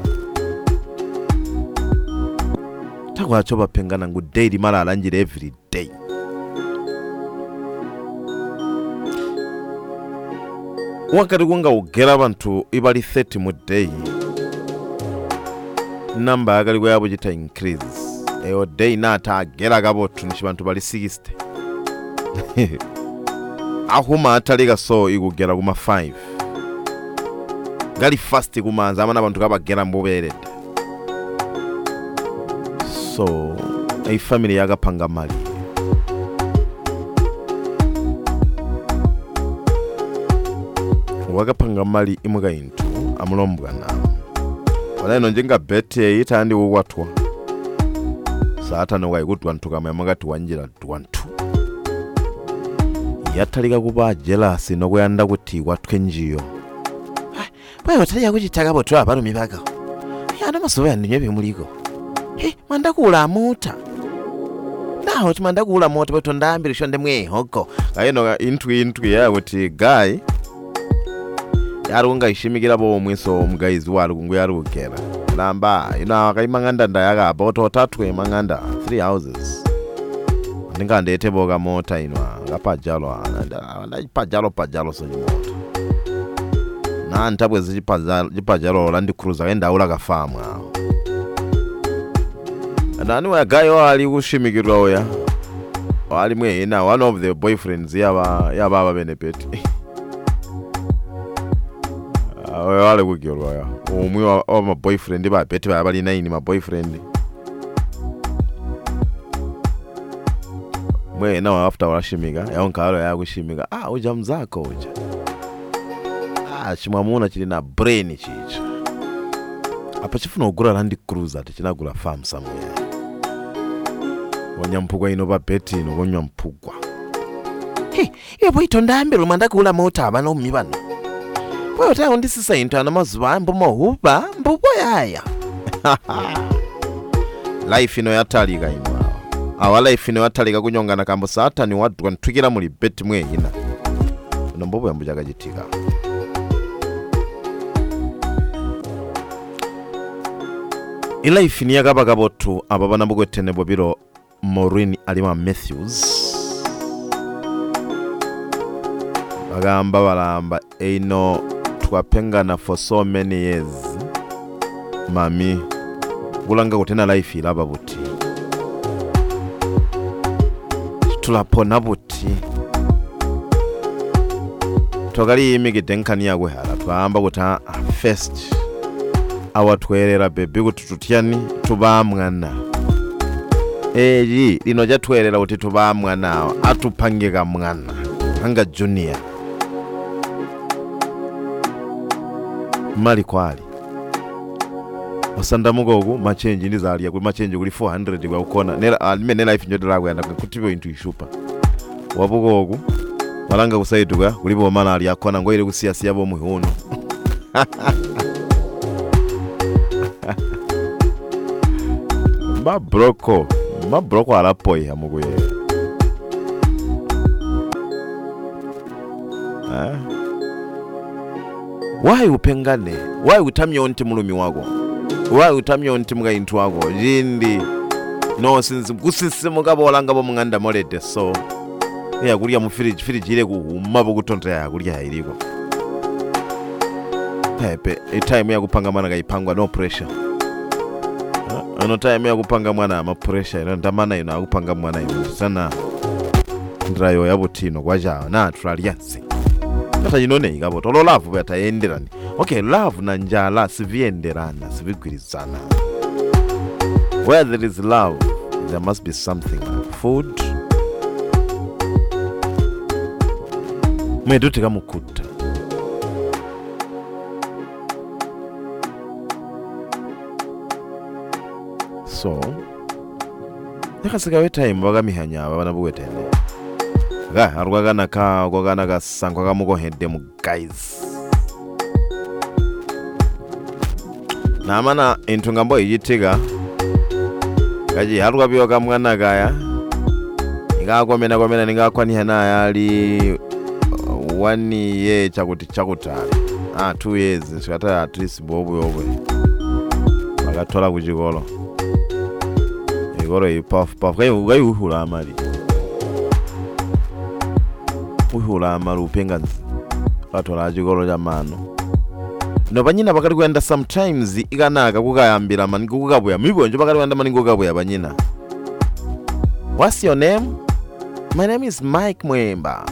takwacho bapengana ngu daily mala alanjira every day wakati kunga ugera abantu ibali 30 mu day number akali kwa yabo jita increase eyo day nata agera gabotu nishibantu bali 60 ahuma atalika so ikugera kuma 5 gali fast kumanza amana abantu kabagera mboberede so a family yakapanga mali wakapanga mali imuka intu amulombwana wala ino njenga bete itandi uwatwa saata no waikutwa ntukama yamagati wanjira twantu yatalika kuba jealous no kuyanda kuti watwe njiyo bwe watalika kuchitaka botwa abantu mibaka yana masoya ndinye bimuliko manda kula muta naho timanda kuula moto beto ndambiri shonde mwehoko kayeno intwi ya kuti guy yarunga ishimikira bo mwiso mugaizi wali kungu yarukera lamba akaimanganda ndayaka aboto tatwe manganda 3 houses ndinga ndete boga mota ngapajalo pajalo so moto na ntabwe zipajalo landi cruiser enda ula kafamu aho nani wa guy wali kushimikirwa oya wali mwena one of the boyfriends yaba benefit wale kugirwa ya umwe wa ma boyfriend ba beti bali 9 ma boyfriend mwena wa after washimiga yaonkalo ya kushimiga uja mzako uja chimwamuna chili na brain chicha apa chifuna kugura Land Cruiser tichinagura farm somewhere wanyampugwa ino pa beti ino konyampugwa yebo itondambelo mandakula mota abana umibano wewe tayo ndisisa into ana mazuva ambo mohuba mbubo yaya life ino yatalika ino awa life ino yatalika kunyongana kambo satani wadwa ntukira muli beti mwehina ino mbubo yambuja kajitika ilife ni yakabakabotu ababana bugwetene bobiro Maureen alima Matthews bagamba balamba eno twapengana for so many years mami bulanga kutena life ilaba buti tulapona buti togali imigitenkani yagwe hala twamba kuta first awatwerera bebe kutututiani tubamwana lino jatwerera kuti tubamwana atupangika mwana anga junior mali kwali osanda mugogo machenji ndizaliya kuli machenji kuli 400 kwa ukona nela limene life njodera kuyanda kutibo into ishupa wabugogo malanga kusaituka kulibo mana ali akona ngoire kusiyasiya bo muhono mabroko alapoi hamuguye why upengane why utamye onti mulumi wako why utamye onti mugaintu wako jindi no since kusisi mukabolanga bo munganda molede so ya kulia mu fridge ile kuhuma bokutonta ya kulia iliko pepe time ya kupanga mana kaipangwa no pressure ano time ya kupanga mwana ama pressure ino ndamana ino akupanga mwana ino sana ndrayo yabutino kwaja na traliansi kata inone ikaboto lo love beta yenderani okay love na njala sivienderana sivigwirizana where there is love there must be something like food medutika mukuta so yakasika wetime bakamihanya abana buwetene arwagana ka sangwa kamuko hede mu guys na mana intungambo yitika kaji harwa biyo kamwana kaya ingakomena ningakwani na yali 1 year chakutali 2 years sikata at least bobo bakatola kujigolo igoro ipuff gayi uhula amali upenganzi batola jigolo jamano no banyina bakali kwenda sometimes ikanaka kukayambira mani kukabuya mibonje bakali kwenda mani kukabuya banyina. What's your name? My name is Mike Mwemba.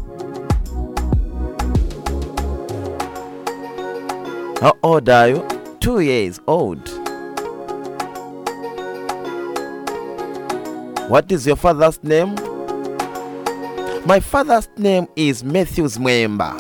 How old are you? 2 years old. What is your father's name? My father's name is Matthews Mwemba.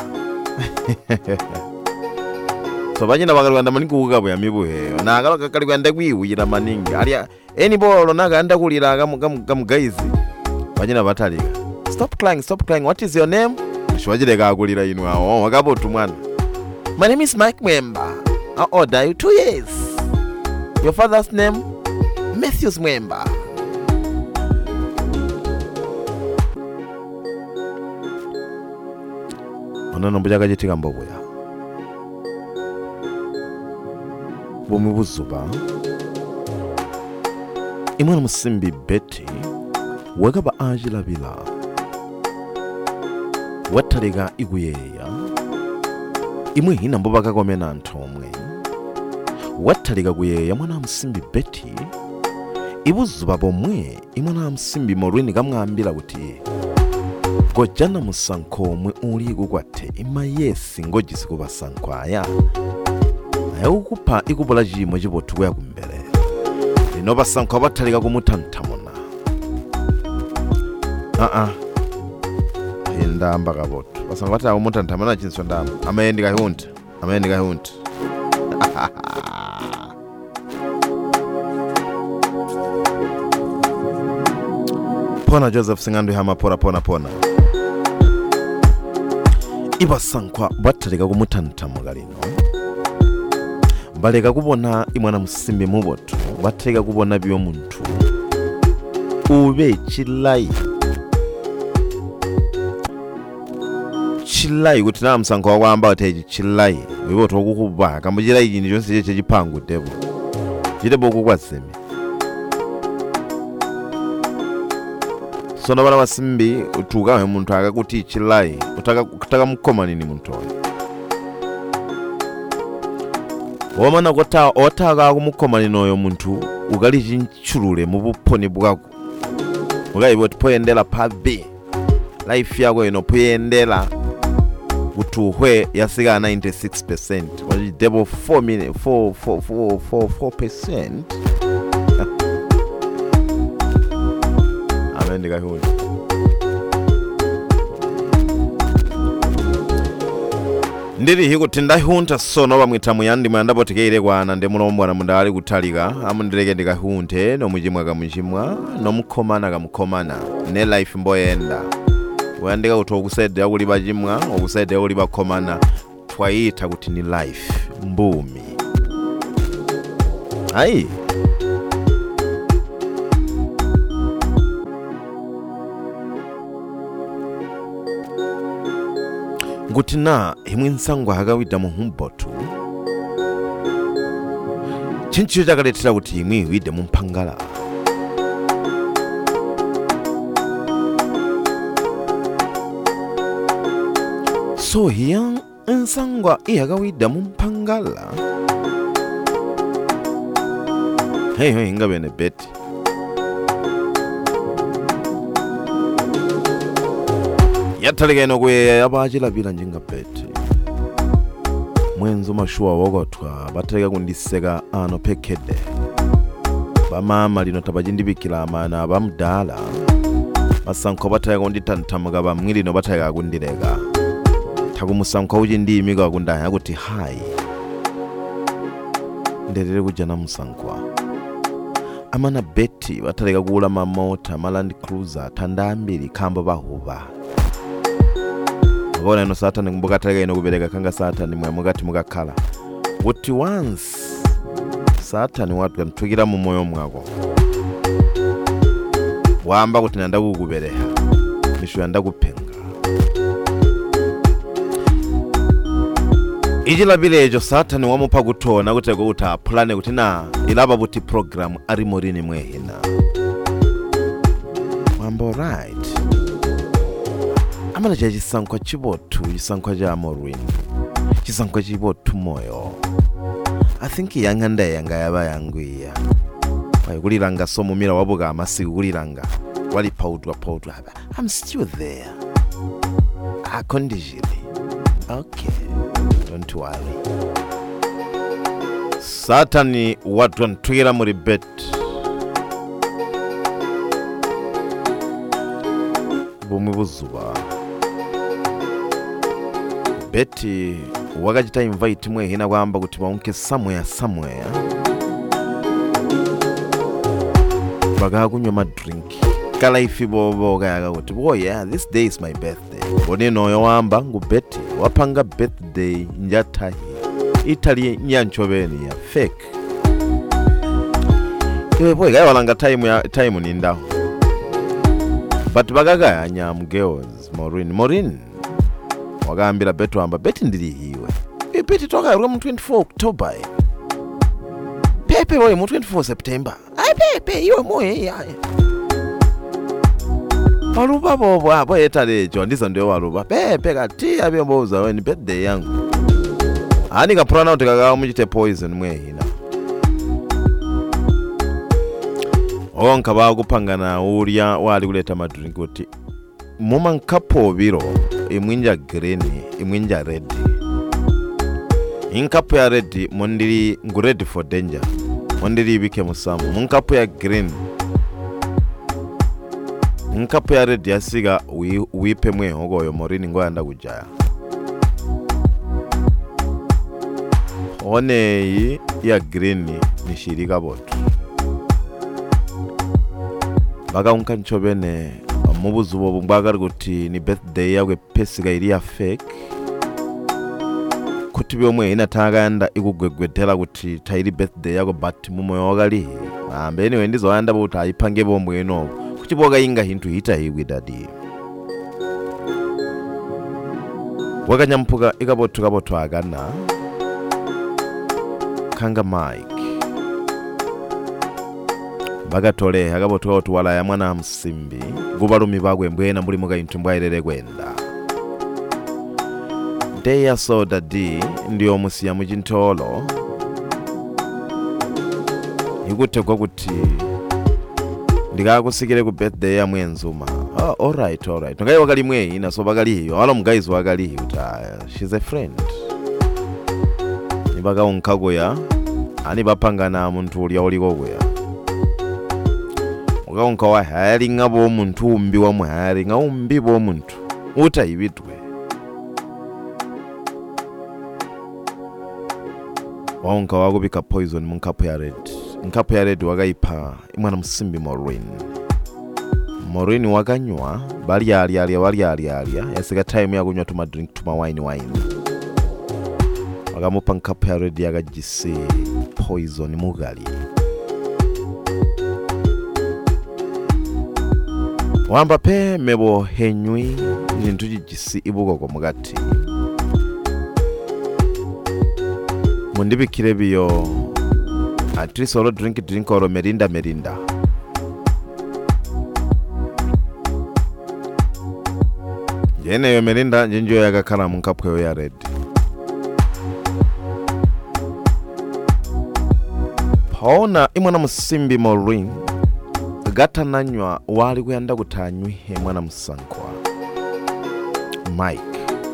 So banyina bakalwanda maningi kukabuya mibuhe na akaloka kalwanda kwiwira maningi aliya eni bolo nakanda kulira kamugaizi banyina batalika. Stop crying. What is your name? Shwajireka akulira inu awo wakabotu mwana. My name is Mike Mwemba. How old are you? 2 years. Your father's name? Matthews Mwemba. anano mbujakachitika mbokuya bumi buzuba imwana musimbi Betty wekaba ajilabila wattalika ikuyeya imwe hina mboba kakomena anthu omwe wattalika kuyeya mwana musimbi Betty ibuzuba pomwe imwana musimbi Maureen kamwambira kuti gojana musankho omwe uli kukwathe imayesi ngojisi kubasankho aya ayukupha ikupula chimwe chipothu kuya kumbere lino basankho abattalika kumutanthamona ndamba kabotu basankho battalika kumutanthamona chinso ndamba amayendi kahunta pona Joseph Singandu hama pona ibasankho battalika kumutanthamona lino baleka kubona imwana musimbi muboto battalika kubona byo muntu ube chilayi kuti na musankho wakwamba wateji chilayi wiboto okukuba kamba chilayi chini chonse chechipangu debo chitebo okukwasemi sono bana basimbi utukawe muntu akakuti chilayi utaka mukoma nini muntu oyo womana otaka kumukoma ninoyo muntu ukali chinchulule mu buponi bwako ukayibo tipoyendela pabe life yako ino poyendela utuhwe yasika 96% waji debo 4% amendika huli ndiri hikuti ndahunta sono bamwita muyandi muyanda tikeire kwana ndemulombwana mundali kutalika amundireke ndikahunte nomujimwa kamujimwa nomukomana kamukomana ne life mboyenda wandika kuti okusede akuli bajimwa okusede akuli bakomana twayita kuti ni life mbumi ayi nguti na imwe nsangwa hakawida muhumbotu chinchiyo chakaletera kuti imwe wide mumpangala so hiya nsangwa iyakawida mumpangala hey ingabene Betty yattalika ino kuyeya abachilapira njinga Betty mwenzo mashuwa wokotwa battalika kundiseka ano pekede bamama lino tabachindipikira amana bamudala basankho battalika kunditanthamuka bamwe lino battalika kundileka takumusankho uchindiyimika kundaya kuti hayi nderere kujana musankho amana Betty battalika kuula mamota Land Cruiser tandambiri kamba bahuba ngona ino Satani kumbuka talika ino kubereka kanga Satani mwe mugati mugakhala kuti once Satani watu kantukira mu moyo mwako wamba kuti nanda kukubereha mishu yanda kupenga ijila bilejo Satani wamupa kutona kuteko uta plane kuti na ilaba buti program ari morini mwehina wamba right amana cha chisankho chibotu chisankho cha Maureen chisankho chibotu moyo I think yanganda yanga yaba yanguya kulilanga somumira wabuka amasiku kulilanga wali pautwa I'm still there akondijili okay don't worry Satani watu ntwira muri Betty bumwe buzuba Betty wakachita invite mwe hina kwamba kuti baunke somewhere baga kunywa madrink kala ifi bobo kaya kuti oh yeah this day is my birthday boneno yowamba ngu Betty wapanga birthday njatahi Italy nyanchobeni ya fake iwe boy kaya walanga time nindaho but bagaga nya girls Maureen wakambira beti wamba beti ndili hiwe beti toka mu 24 October pepe woye mu 24 September pepe iwe moye waluba bobo abo etalejo ndizo ndio waluba pepe kati abemboza weni birthday yangu ani kapurana utekaka muchite poison mwehina onka bakupangana ulya wali kuleta madrink kuti muma nkapo biro imwinja green imwinja red inkapo ya red mondiri ngu ready for danger mondiri ibike musamu munkapo ya green nkapo ya red yasiga wipe mwe ogoyo morini ngoyanda kujaya one ya green nishirika botu baka unkanchobene mubuzubo bumbagara kuti ni birthday yawe pesiga iri ya fake kuti byomwe inataganda ikugwegwetera kuti tairi birthday yako but mumoyo wagali ambe anyway ndizo anda buta ayipange bomwe eno kuti boga inga hintu hita hiwi dadi wakanyampuka ikabotu agana kanga Mike bagatole agabotu otuwala ya mwana msimbi gubalumi bagwe mbwena muri muga intumbwa irere gwenda Deya soda di ndiyo musiya mujintolo igutegwa kuti ndikakusikire ku birthday ya mwenzuma alright ngai wakali mwe ina so bagali hiyo wala mguys wakali hiyo she's a friend nibaga unkagoya ani bapangana muntu uli olikogoya ukaunka wa hayali ngabo muntu umbi wa muhayali nga umbi bo muntu utayibitwe waunka wakubika poison munkapo ya red wakaipa imwana msimbi Maureen wakanywa bali alia yasika time ya kunywa tuma drink tuma wine wakamupa nkapo ya red yakajisi poison mugali wamba pe mebo henywi nintu jisi ibugo kwa mugati mundibikire biyo at least olo drink olo merinda yene yo merinda njenjo yakakala munkapwe ya red paona imwana musimbi Maureen gata nanywa wali kuyanda kutanywihe mwana musankwa Mike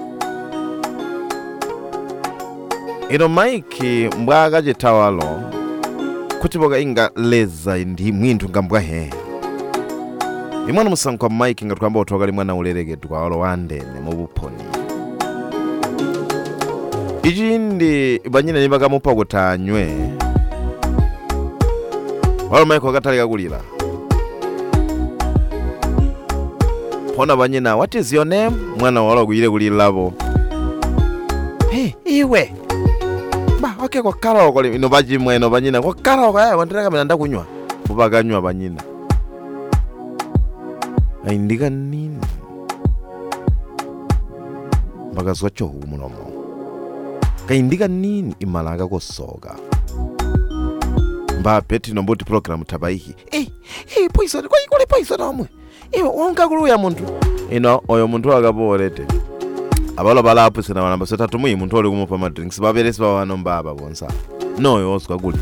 ino Mike mbwaga jetawalo kuti boga inga leza ndi mwintu ngambwa he imwana musankwa Mike ngatukamba otogali mwana uleregedwa walo wandene mu buponi ijindi banyine nibaga mupa kutanywe walo Mike wakatalika kulira pona banyina what is your name mwana wala kuyire kulilabo iwe ba wake kwa karawo kole ino baji mweno banyina kwa karawo kaya wandira nda kunywa bubaganywa banyina aindika nini bagazwa cyo umunomo kaindika nini imalaga kosoga mba peti nomboti program tabaihi poison kwa ikole poison amwe wonka kuluya muntu ino oyo muntu akaborete abalo balapo sina wanamba setatu muyi muntu oli kumupa ma drinks baberesi bawano mbaba bonsa no oswa kuli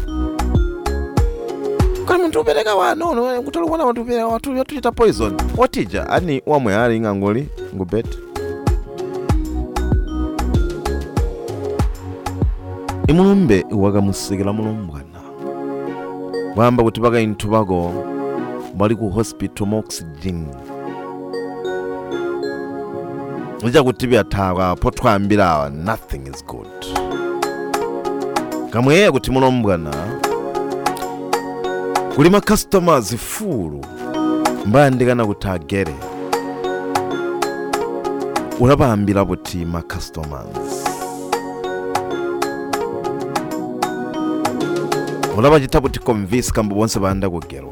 kwa muntu ubereka wano kutolo kwana muntu ubera watu yatuita poison watija ani wamwe ali ngangoli ngubet imumbe wakamusikira mulombwana wamba kuti baka intu bago bali ku hospital mo oxygen uja kutibya tawa potwambira nothing is good kamwe kuti mulombwana kuli ma customers fulu mbandikana kutagere ulabambira buti ma customers ulaba jitabuti convince kambo bonse banda kugerwa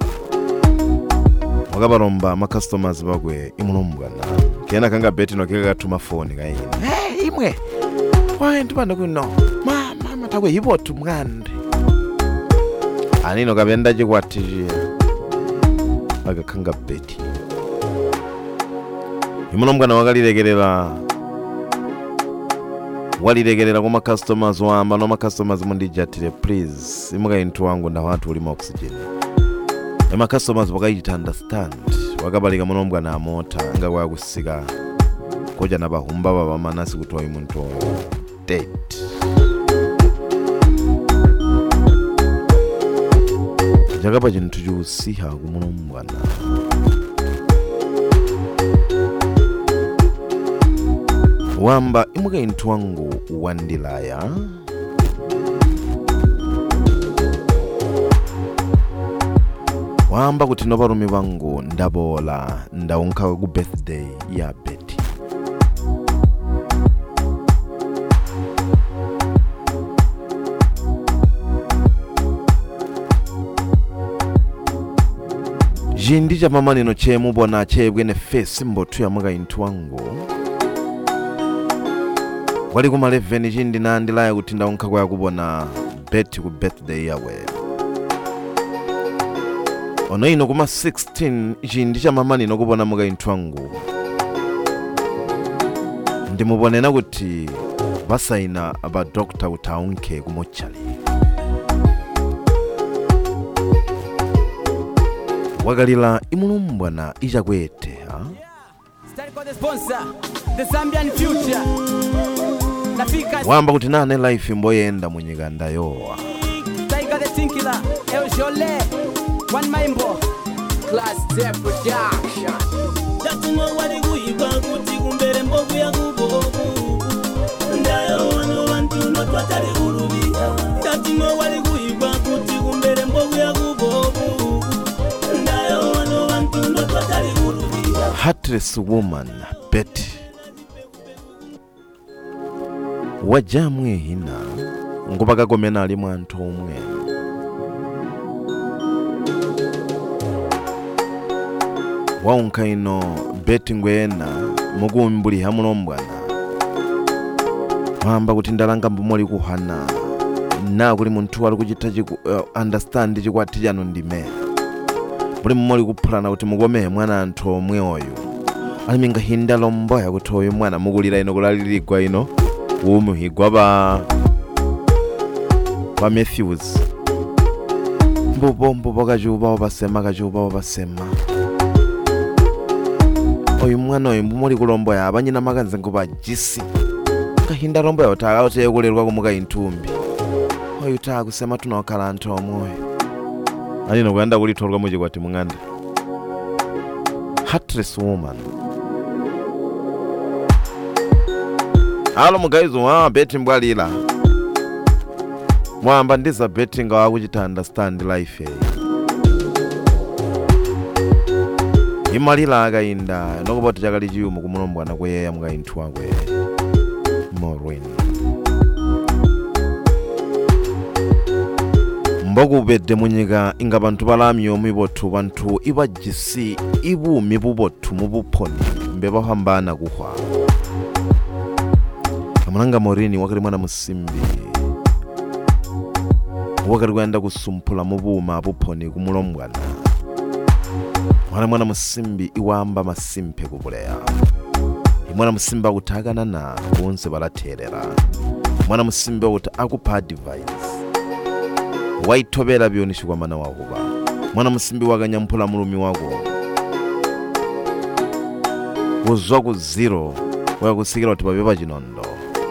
wakabaromba ma customers bagwe imulombwana kena kanga beti no kega tuma phone kaini imwe wayentu pano kuno mama takwe hipotu mkandi anino kapenda chikwatishia akakhanga beti imuno mkana walilekerera kwa customers wamba no customers mundijatire please imuka intu wangu nda watu ulima oxygen ema customers bakayita understand wakabalika muno mkana amota anga kwa kusika koja nabahumba baba manasi kutoa imuntu date jakapa chintu chusiha kumuno mkana wamba imuka intu wangu wandilaya wamba kuti nobarumi bangu ndabola ndaunka ku birthday ya Betty jindi cha mama nino chemubona chebwe ne face mbotu ya muka intu wangu wali kuma 11 jindi nandilaya kuti ndaunka kwa kubona Betty ku birthday yawe ono ino kuma 16 jindi cha mama nino kubona muka intu wangu ndimubonena kuti basaina aba doctor utaunke kumochali wagalila imulumbwana ichakwete wamba kuti nane life mboyenda munyikanda yowa Heartless woman Betty wajamwe hina ngubaka komena ali mwanto omwe waunka ino Betty ngwena mukumbuli hamulombwana wamba kuti ndalanga mbumoli kuhana na kuli muntu wali kuchita understand chikwati chano ndime buli mmoli kuphulana kuti mugome mwana anthu omwe oyu aliminga hinda lomboya kuti oyu mwana mukulira ino kulaliligwa ino umuhigwa ba Matthews mbubo kajuba basema oyu mwana oyu mbumoli kulomboya abanyina makanze ngoba jisi kahinda lomboya utaka uteye kulirwa kumuka intumbi oyu taka kusema tunokala anthu omwe alino kwenda kulitolwa muje kwati munganda Heartless woman alo mugaizo Betty mbwalila mwamba ndiza Betty nga wakuchita understand life imalila akainda nokupota chakali chiyumu kumulombwana kweyeya mga intu wakwe Maureen mbokubedde munyika inga bantu balamyo mibotu bantu ibajisi ibumi bubotu mubuponi mbeba hambana kuhwa kamunanga Maureen wakali mwana musimbi wakali kwenda kusumpula mubuma buponi kumulombwana mwana musimbi iwamba masimpe kubuleya mwana musimba kutagana na bonse balaterera mwana musimbi uta akupa advice waitobera byonishwa mana wakuba mwana musimbi wakanyampula mulumi wako wozwa ku zero wakakusikira kuti babeba chinondo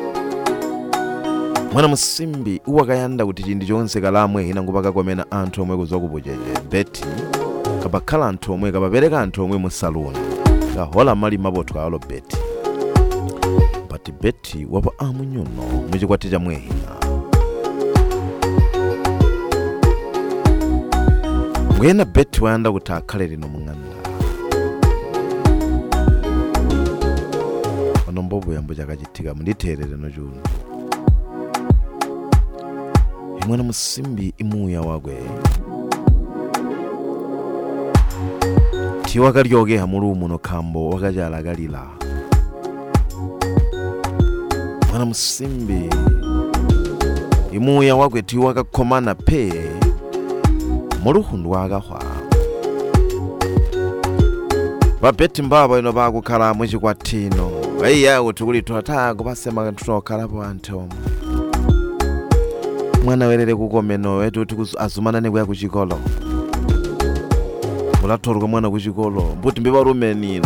mwana musimbi uwakayanda kuti chindi chonse kalamwe hina ngupaka komena anthu omwe kuzwa kubujeje Betty kabakhala anthu omwe kabapereka anthu omwe mu saloon kahola mali mabotho alo Betty but Betty wapa amunyono muchikwati cha mwehina mwena Betty wayanda kuti akhale lino mung'anda ono mbobo yambo chakachitika munditerere no chuno imwana musimbi imuya wakwe tiwakalyoke hamulumu no kambo wakachala kalila mwana musimbi imuya wakweti wakakhomana pe muluhundu wakahwa vabeti mbava ino vakukhala muchikwatino aiya kuti kulithu atako pasema tunokhalapo anthu mwana werere kukomeno wetu kuti azumanane kuya kuchikolo ulathoruka mwana kuchikolo mbuti mbivarumeni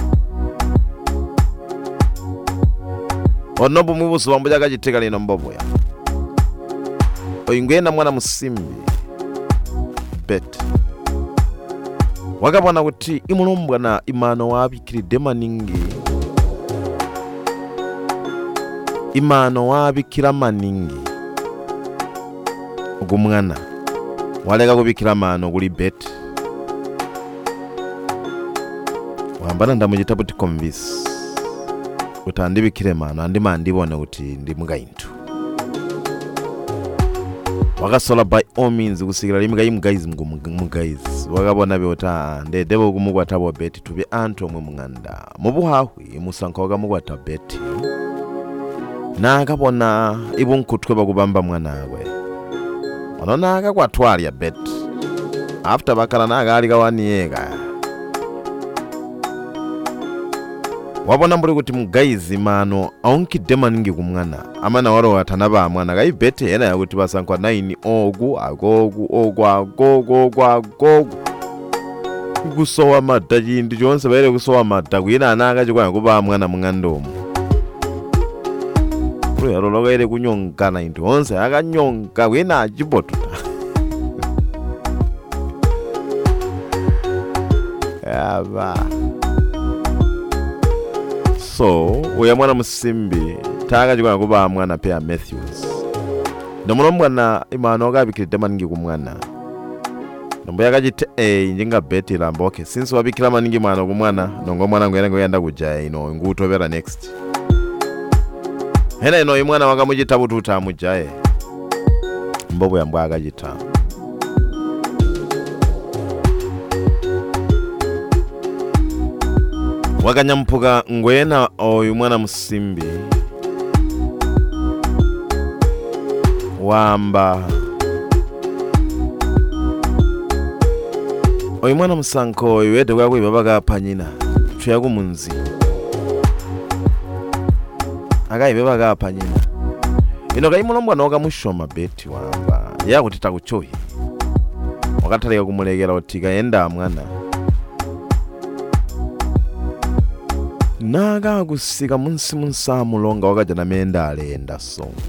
onombo mwibuso wambo chakachitika lino mboboya oyingwena mwana musimbi beti wakapona kuti imulombwana imano wabikilide maningi imano wabikira maningi ukumwana waleka kubikira mano kuli beti wambana ndamuchitapo tikonvisi kuti andibikire mano andima andibone kuti ndi mkainthu wakasola by all means kusikira limikayi mgayizi wakabona beota ndedebo kumukwatabo beti tubi anthu omwe mung'anda mubuhahwi musankho wakamukwata beti nakapona ibu nkuthwe pakupamba mwanakwe onona akakwatwalya beti after bakhala nakali kawaniyeka wapona mbuli kuti mgayizi mano aunkide maningi kumwana amana waro wathana pa mwana kayi beti ena yakuti basankwa 9 oku agogo kusowa mada chindi chonse baire kusowa mada kuyina anaka chikwanya kupa mwana mung'andomo kuli yaro lokaire kunyongana into onse akanyonga kuyina achipotuta yaba so uya mwana musimbi taka chikwanya kupa mwana pea Matthews ndomulombwana imano wakabikilide maningi kumwana nombo yakachite njinga beti lamba okay since wabikira maningi mwana kumwana nongo mwana nguyene ngoyenda kujaya ino ngutopera next hena ino imwana wakamuchitabu tuta amujaye mbobo yambwa akachita wakanyampuka ngwena oyu mwana musimbi wamba oyu mwana musankho oyu wede kwakuipa pakapanyina thuya kumunzi akaipe pakapanyina ino kaimulombwana wakamushoma beti wamba yakuti takuchohi wakathalika kumulekera kuti kayenda mwana nakakusika munsi munsamulonga wakajana menda alenda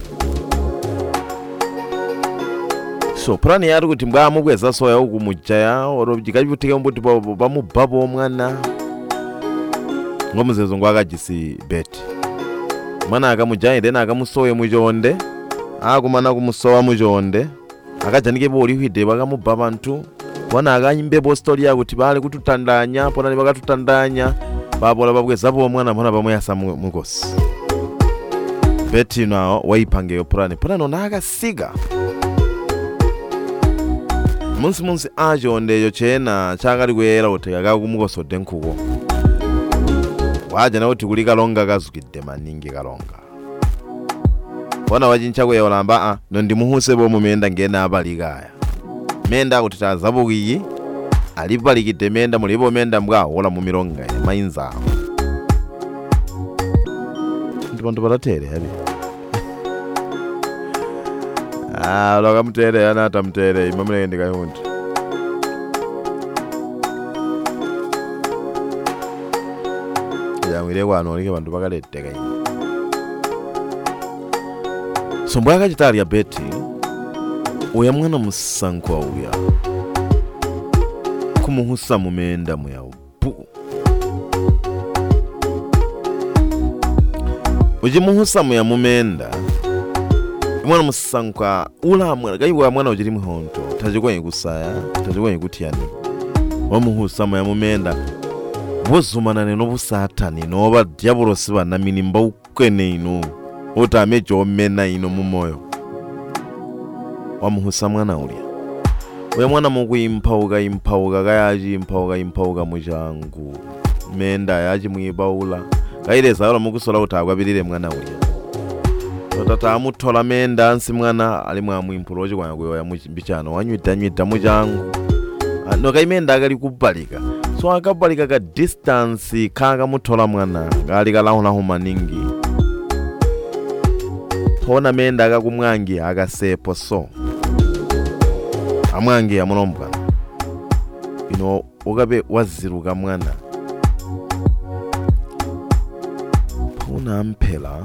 so plani yari kuti mbwamukweza soya uku mujaya oro jikachiputika mbuti pamubapo mwana ngomuzezo ngwakajisi beti mwana akamujaya then akamusoye muchonde akumana kumusowa muchonde akajanikepo ulihwide bakamuba bantu wana akanyimbepo story yakuti bali kututandanya ponani bakatutandanya babola babwezapo mwana mpona pamuyasa mukosi beti nawo waipangeyo plani nona akasika munsi achondeyo chena chakali kuyera kuti akakumukosode nkhuko waja nauti kuli kalonga kazukide maningi kalonga wana wachincha kuya olamba nondimuhuse bomu menda ngena abalikaya menda kuti tazabukiyi alibalikide menda mulipo menda mbwawola mu milonga mainzawo ndibantu balatere yabi lokamutere yana atamutere imamulende kayundi yamwire kwano olike bantu bakalete kayi so mbwakachitali ya beti uya mwana musankho uya kumuhusa mumenda muya ubu ujimuhusa muya mumenda mwana musankho ula mwana kayiwa mwana ujiri muhonto tajikwenye kusaya tajikwenye kutiyani wamuhusa muya mumenda buzumanane n'obusatani n'oba diabolosi banamini mbawukwene ino otamejo omena ino mumoyo wamuhusa mwana ulya uya mwana mukuimpauka kayaji impauka mujangu menda yaji muibaula kaileza yola mukusola utakwa bilile mwana ulya so tata amuthola menda ansi mwana ali mwamwimpulo chikwanya kuyoya mbichano wanywita muchangu noka imenda akali kubalika so akabalika ka distance kanga muthola mwana ngali kalahulaho maningi pona menda akakumwangi akasepo so amwangi amulombwana ukabe waziruka mwana pona amphela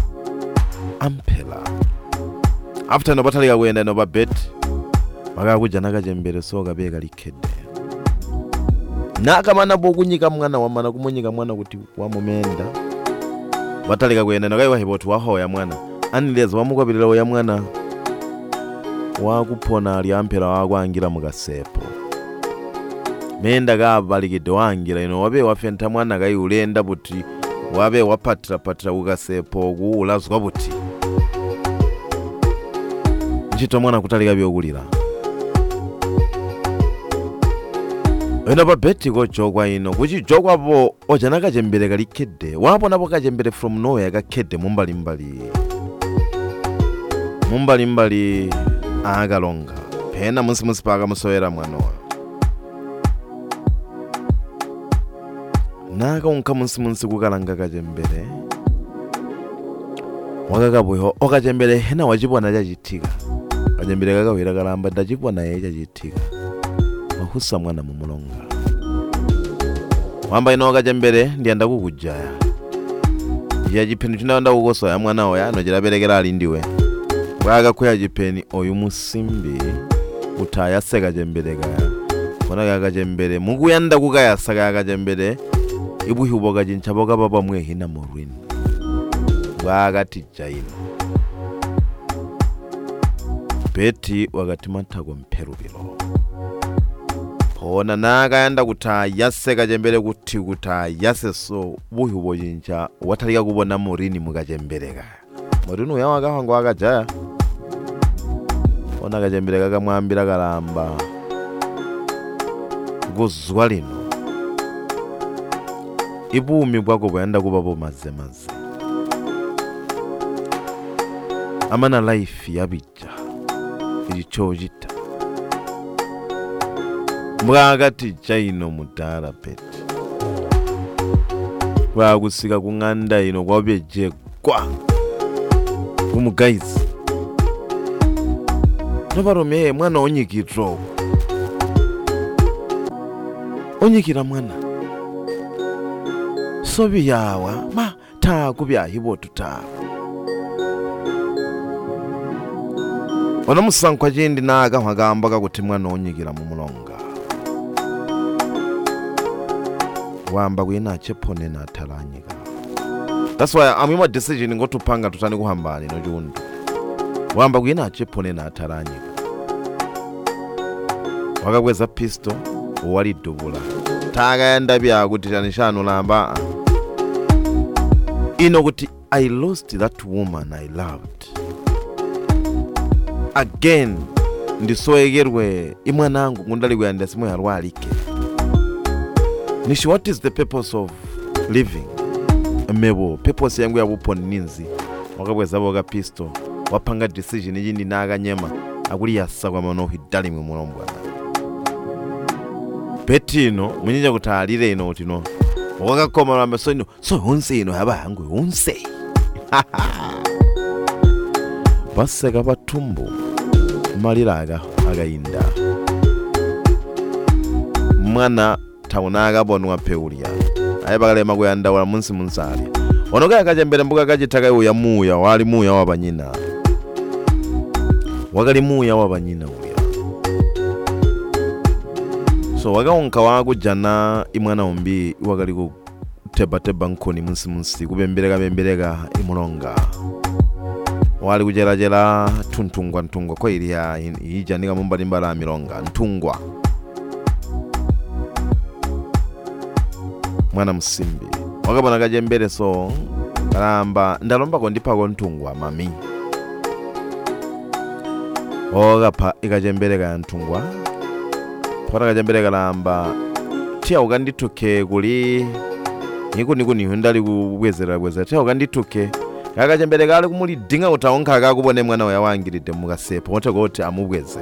after nobatalika kuyenda noba bet makakuja nakachembere so kabeka likhede nakamana bokunyika mwana wamana kumunyika mwana kuti wamumenda batalika kuyenda nokaiwa hiboti wahoya mwana anileza wamukapilira ya mwana wakuphona ali amphela wakwangira mukasepo menda kabalikide wangira ino wabe wafenta mwana kaiulenda buti wabe wapatira kukasepo kuulazwa buti nchito mwana kutalika byokulira ena babeti kochokwa ino kuchijokwapo ojana kachembere kalikhede waponapo kachembere from nowhere kakhede mumbalimbali akalonga pena munsi paka musowera mwanowa naka unka munsi kukalanga kachembere wakakabuyo okachembere hena wachipona chachitika kachembere kakawira kalamba ndachipona ye chachitika wahusa mwana mumulonga wamba ino kachembere ndiyanda kukujaya ya chipeni chinawanda kukosoya mwana oya nochiraberekera ali ndiwe wakakhuya chipeni oyu musimbi utayase kachembere kaya kona kachembere mukuyanda kukayasa kaya kachembere ibuhibo kachinchapo kapapa mwehina morwini wakati jaino beti wakati mantako mperubilo pona nakayanda kutayase kachembere kuti kutayase so buhibo chincha watalika kubona morini mukachembere kaya morini uya wakahanga wakajaya pona kachembere kakamwambira kalamba kuzwa lino ibumi bwako bwenda kubapo mazemaze amana life yabija ichichojita mbwakati chaino mutara peti bwakusika kung'anda ino kwabeje kwa kumugaizi nobarome mwana onyikitro onyikira mwana sobi yawa ma ta kubyahibo tuta ona musankwa chindi naga hagamba kakuti mwana onyikira mu mulonga wamba kwina chepone na talanyika. That's why amima decision ngotupanga tutani kuhambani no jundu wamba kwina chepone na talanyika wakakweza pisto wali dubula tagaenda bya kuti tanishano lamba ino kuti I lost that woman I loved again ndisoyegerwe imwanangu ngundali kuyanda simo yarwalike nishi what is the purpose of living mebo purpose yangu ya buponi ninzi wakakweza boga pisto wapanga decision yindi nakanyema akuli yasa kwa mano hidali mwe mulombwa betino mwenyija kutalire ino utino wakakoma lwa meso ino so unse ino haba yangu unse baseka batumbu maliraga agayinda mwana taunaga bonwa peulia ayebagalema kuyanda wala munsi munsali onoga kajembere mbuga kajitaka uya muya wali muya wabanyina wagali muya wabanyina uya so wagaonka wakujana imwana ombi wagali ku teba nkoni munsi kubembeleka imulonga wali kujerajera tuntungwa kwa ilia ijanika mumbalimbala milonga ntungwa mwana musimbi wakabona kajembere so kalamba ndalomba kondipako ntungwa mami okapa ikajembere kaya ntungwa pota kajembere kalamba tia ukandituke kuli niku ndali kubwezera tia ukandituke kakachembere kali kumulidinga utaonka kakubone mwana wayawangiride mukasepo wote kuti amubweze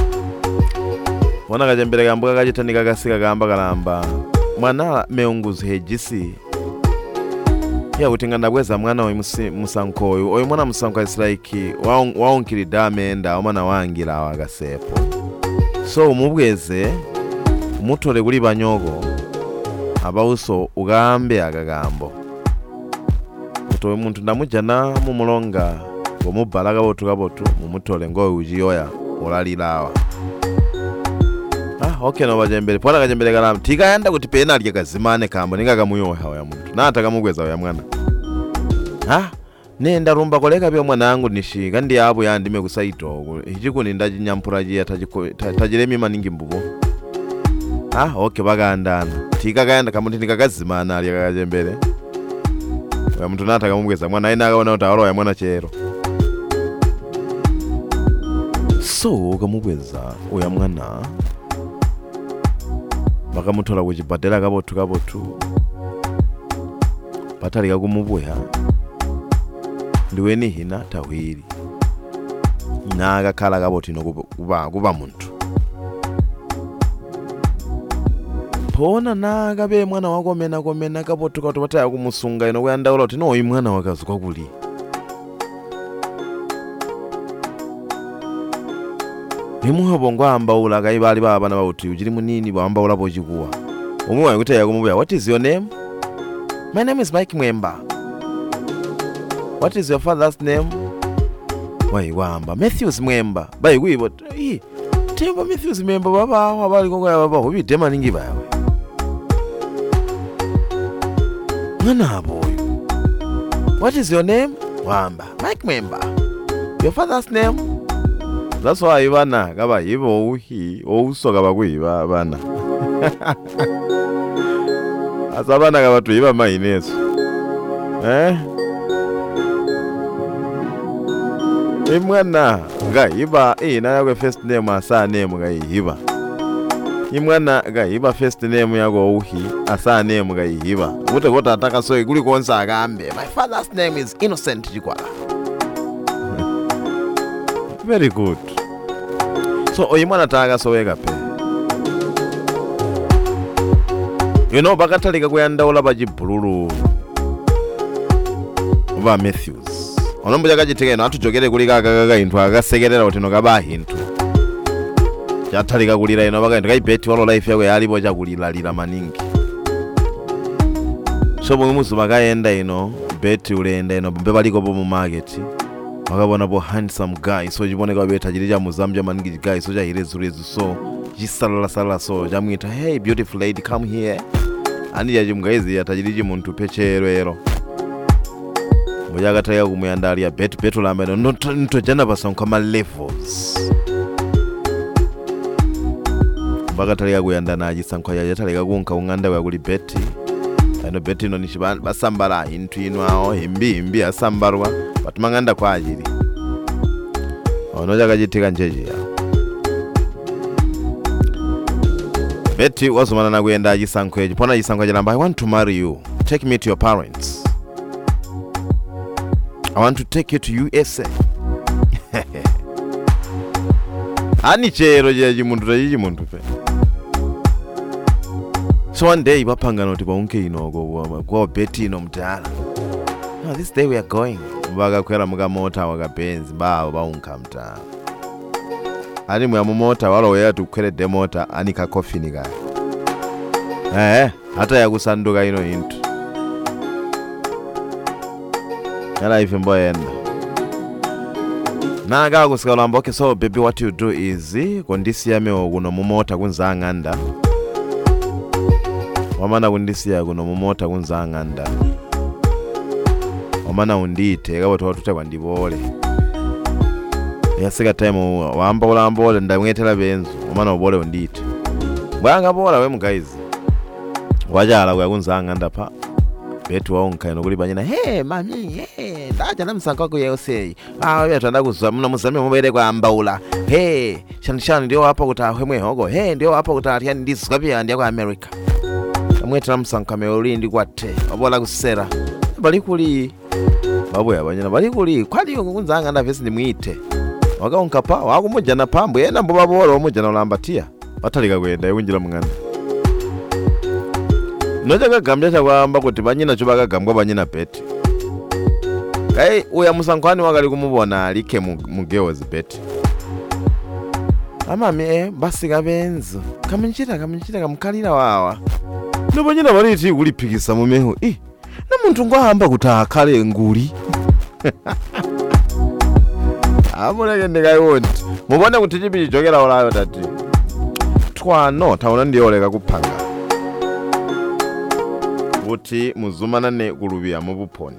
wana kachembere kambuka kachitanika kasika kamba kalamba mwana meunguzi hejisi ya utinganda bweza mwana wa musankoyu oyo mwana musanko is like waonkirida amenda omwana wangira wakasepo so umubweze umutole kuli banyoko abauso ugambe akagambo utowe muntu ndamujana mumulonga omubala kabotu mumutole ngo ujiyoya olalilawa okay no bajembere pona kajembere kala tika yanda kuti pena alye kazimane kambo ninga kamuyoha ya muntu nata kamugweza ya mwana nenda rumba koleka byo mwana wangu nishika ndi abo yandime kusaito ichikuni ndajinyampura jiya tajiremi maningi mbubo okay bagandana tika kayanda kamuntu nikakazimana alye kajembere ya muntu nata kamugweza mwana ina akaona utawaro ya mwana chero so kamugweza uya mwana bakamutola kuchibadela kabotu batalika kumubuya ndiweni hina tawiri nakakhala kabotu ino kuba muntu pona nakabe mwana wakomena kabotu kuti bataya kumusunga ino kuyandaula kuti no uyu mwana wakazi kwakuli Nimuhabongo ambaula kaibali baba na bauti ujiri munini bambaula bochikuwa. Umwe wakuta yakumubuya, what is your name? My name is Mike Mwemba. What is your father's name? Wai wamba Matthews Mwemba. Bai kuibo temba Matthews Mwemba baba wabali kongo ya baba hobi tema ningi bawe. Mwana boy. What is your name? Wamba Mike Mwemba. Your father's name? That's why bana kaba yibo ouso kaba kuiba bana. Asabana kaba tuiba maineso. Imwana ngaiba ina yakwe first name asa name ngaiba. Imwana ngaiba first name yako asa name ngaiba. Ute kota ataka so kuli konsa akambe. My father's name is Innocent Chikwala. Very good. So oyimwana taga soweka pe. Bakatalika kuyandaula bajibululu. Uba Matthews. Onombuja kajitekeno atujogere kuli kaka into akasekerera utino kaba hintu. Chatalika kulira ino baka into kaibeti walo life yakwe yalibo chakulira maningi. So muzu bakaenda ino beti ulenda ino bebaliko bo mu market. Wakabona bo handsome guy so jibone kwa betajirija muzambia maningi guy so jahirezurezu so jisalala so jamwita hey beautiful lady come here ani yajimgaizi yatajiriji muntu pechero mojaga taya kumuyandalia betu lambeno nto jana bason kama levels baga taya kuyandana ajisankwa yatalika kunka unganda wa kuli beti ano beti no nishibana basambala intu inwao himbi asambarwa batumanganda kwa ajili onoja kajitika njeje ya beti wasumana na kuyenda ajisankweji pona ajisankweji lamba I want to marry you, take me to your parents, I want to take you to USA. Ani chero jeji muntu pe. So one day bapanga noti baunke inogo kwa beti ino mtala. No, this day we are going. Baga kwera mga mota wakapenzi bao baunka mtala. Ani mwa mota wala weya tukwele demota ani kakofi niga. Hata ya kusanduka ino intu. Yala ife mbo yenda. Na gaga kusika lamba okay so baby what you do is kondisi yame oguno mumota kunza nganda. Wamana kundisi ya kuno mumota kunza nganda. Wamana undite kabo tuwatute kwa ndibole. Yasika time wamba ulambole ndamwetela benzu wamana ubole undite. Mbwanga bola we mugaizi. Wajala kwa kunza nganda pa. Betu waonka ino kuli banyina hey mami hey ndaja namsanka ku yose wewe twanda kuzamuna muzame mubere kwa ambaula hey shanishani ndio hapa kutahwemwe hogo hey ndio hapa kutatia ndisukapia ndia kwa America amweta namsanka meoli ndi kwate obola kusera bali kuli babu yabanyina bali kuli kwali kunzanga ndavesi ndimwite wakaonka pa wakumujana pambo yena mbo babolo omujana olambatia batalika kwenda yunjira mungana noja kagambya chakwamba kuti banyina cho bakagambwa banyina Betty kai uya musankhwani wakali kumubona alike mugeozi Betty amami basi kabenzo kamunchita kamkalira wawa nobanyina baliti kulipikisa mumeho na muntu ngwahamba kuti akhale nguli amuleke ndikayoni mubone kuti chipi chichokera olayo tati twano taona ndiyoleka kuphanga kuti muzumanane kulubya mubuphoni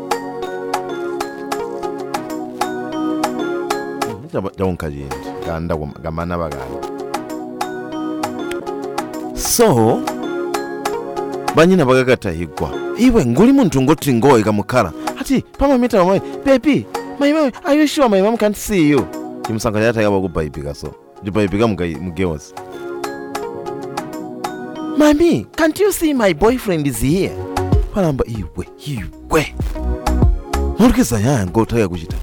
jaunka jindi kanda gamana bagana so banyina bagakatahigwa iwe nguli muntu ngoti ngoyi kamukhala ati pamamita mamayi baby my mom, are you sure my mom can't see you? Chimusanga yataka bakubaibika so jibaibika mugeozi Mami, can't you see my boyfriend is here? Palamba iwe mulukisa yango otaka kuchita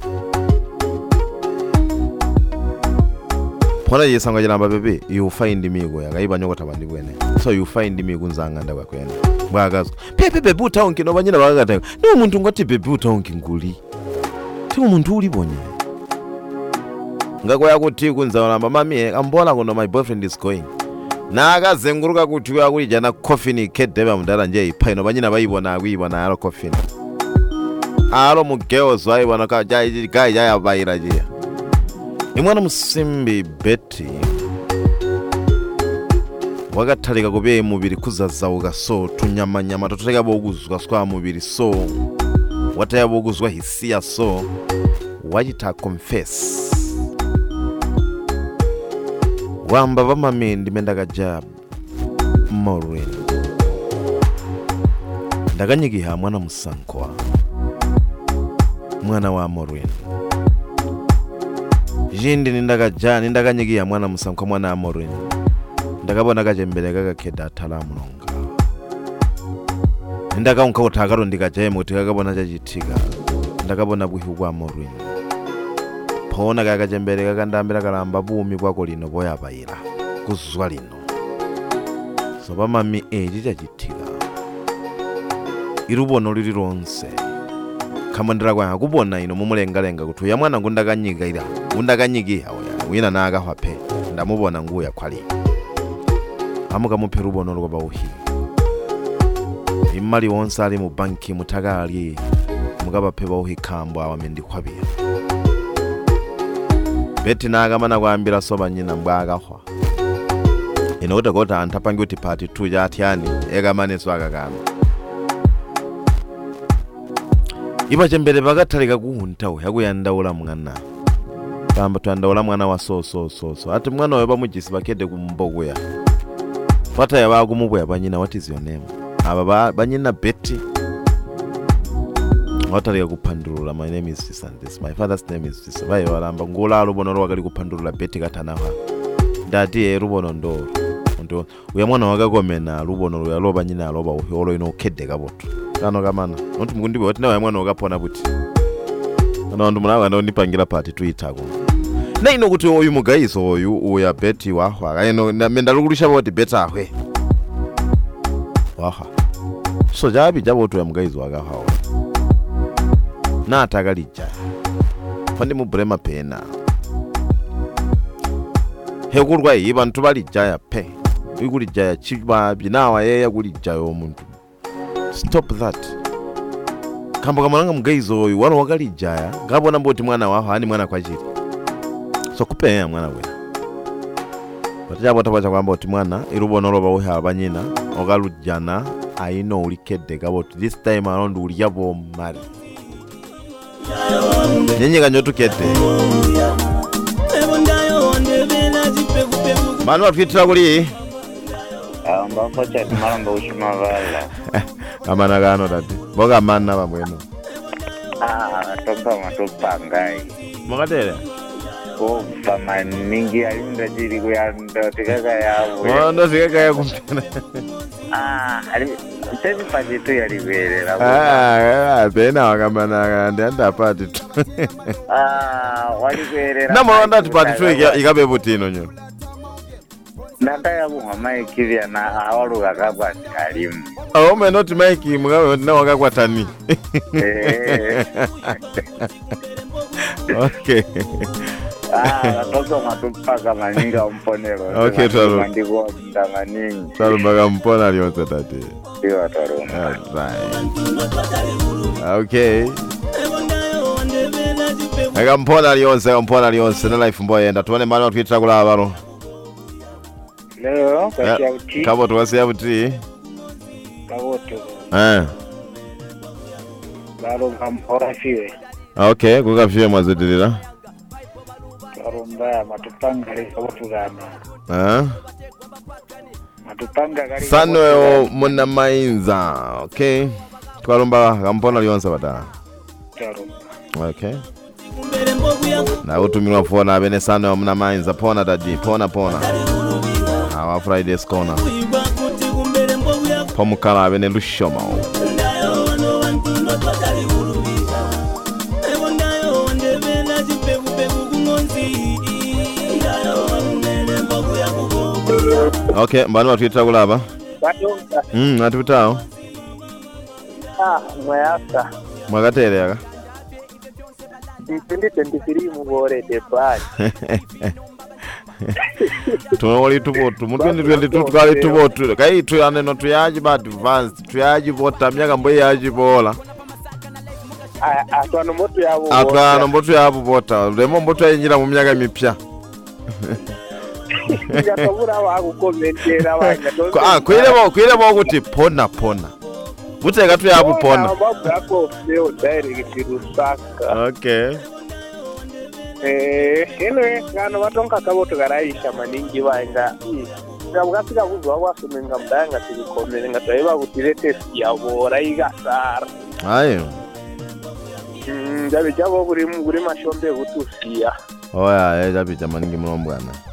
Pona yesanga jilamba baby you find me go yakaiba nyokota bandi bwene so you find me kunzanga ndakwa kwene bwagazo pepe utaonki no banyina bakataka no muntu ngoti pepe utaonki nguli Timu muntu ulibonye Ngako yakuti kunzaona mami ambona kuno my boyfriend is going Na akazenguruka kuti yakuli jana coffee kedeba mudala nje ipaino banyina bayibona akuyibona alo coffee Alo mugeozi wayibona ka jayi ya bayira je Imwana musimbi Betty Wakatalika kubye mubiri kuzazauka so tunyamanyama totalika boguzwa swa mubiri so wataya boguzwa hisia so wajita confess wamba bamami ndimendaka ja Maureen ndakanyikiha mwana musankwa mwana wa Maureen jindi nindakanyikiha mwana musankwa mwana wa Maureen ndakabona kachembele kakakeda atala mulonga ndakaunka utakaro ndikajeme kuti kakabona chachitika ndakabona bwihu kwa Maureen pona kakachembele kakandambira kalamba bumi kwako lino boyabayira kuzwa lino so bamami chichachitika irubono lili lonse kamandira kwa kubona ino mumulengalenga kuti ya mwana ngundakanyikira undakanyikiha wina nakahwa phe ndamubona nguya kwali amuka muphe rubono lwa bauhi imali wonse ali mu banki mutakali mugaba phe bauhi kambo awamendi kwabira Betty nakamana kwambira soba nyina mbwakahwa ino utakota antapangi kuti party 2 yatyani ekamane swakakama ipa chembele bakatalika kuhuntawe yakuyandaula mwana pamba tuyandaula mwana wa so ati mwana we bamujisi bakede kumbogoya Fata ya wakumubwe banyina what is your name aba banyina Betty Watalika kupandurula my name is this and this my father's name is this baye walamba ngola rubono wakali kupandurula Betty katanawa dadi rubono ndo uya mwana wakakomena rubono yaloba nyina aloba uholo ino kede kaboto kano kamana noti mukundibe wati nawe mwana wakapona buti kana ndo mwana ndo nipangira party tuitako na ino kuti oyu mugaiso oyu uya Betty wahwa kaino menda lukulisha boti Betty ahwe wahwa so jabi jaboto ya mugaiso wakahawa na atakalija fandi mubrema pena hekulwa yiba ntubalijaya pe ikulijaya chibabi nawa yeya kulijaya omuntu stop that kambo kamalanga mugaizo oyu wano wakalijaya ngabona mboti mwana waho ani mwana kwachiri so kupeya mwana we batijabo tabacha kwamba oti mwana irubono loba uha abanyina okalujana aino ulikede kaboti this time around uliyabo mari Nyenyeka nyotu kete Manu wafitira kuli Mbako chati maramba ushimavala Kamana gano tati Boga mana wa mwenu Toka matopa ngai Mwakatere kufa maningi alinda jiri kuyanda tikaka yawo. Ndo tikaka ya kumpena. Tezi pati tu yaliberera. Pena wakamana ndanda pati tu. Waliberera. Namo ndati pati tu ikabe butino nyo. Nataya kuha maiki vya na awalu kakabwa kalimu. Ome noti maiki mgawe na wakakwa tani. Okay. Natoka matupaka maninga umponero. Okay, twaru. Mandiko mtamaningi. Twaru mbaga mpona liyonse tati. Diwa twaru. Okay. Ega mpona liyonse na life mboye enda tuone mano twitra kula baro. Leo kasi ya uti. Kaboto kasi ya uti. Kaboto. Baro kampora fiwe. Okay, kuka fiwe mwazidirira. Karumba matupanga gali kaboto gana. Matupanga gali. Sano muna mainza. Okay. Karumba kampona liyonse bata. Karumba. Okay. Na utumirwa fona bene sano muna mainza pona dadi pona. Our Friday's corner. Pomukala bene lushoma. Okay, mbani watwita kulaba? Atutao. Mwayasa. Mwagatere yaga? 2023 mugore depari. Tunawali tubotu mutundi 22 tukali tubotu kai tuyane no tuyaji ba advance tuyaji bota myaka mboye yaji bola atwana mbotu yabo bota remo mbotu yinjira mu myaka mipya ngakabura wakukomentera wanga kwirebo kuti pona buteka tu yabo pona okay. Ngano watonka kaboto garaisha maningi wanga. Ngabukafika kuzwa kwasumenga mdanga tilikomene ngataiba kutire test yabo raigasara. Ayo. Jabe jabo kuri mashombe kutusia. Oya, jabe maningi mnombwana.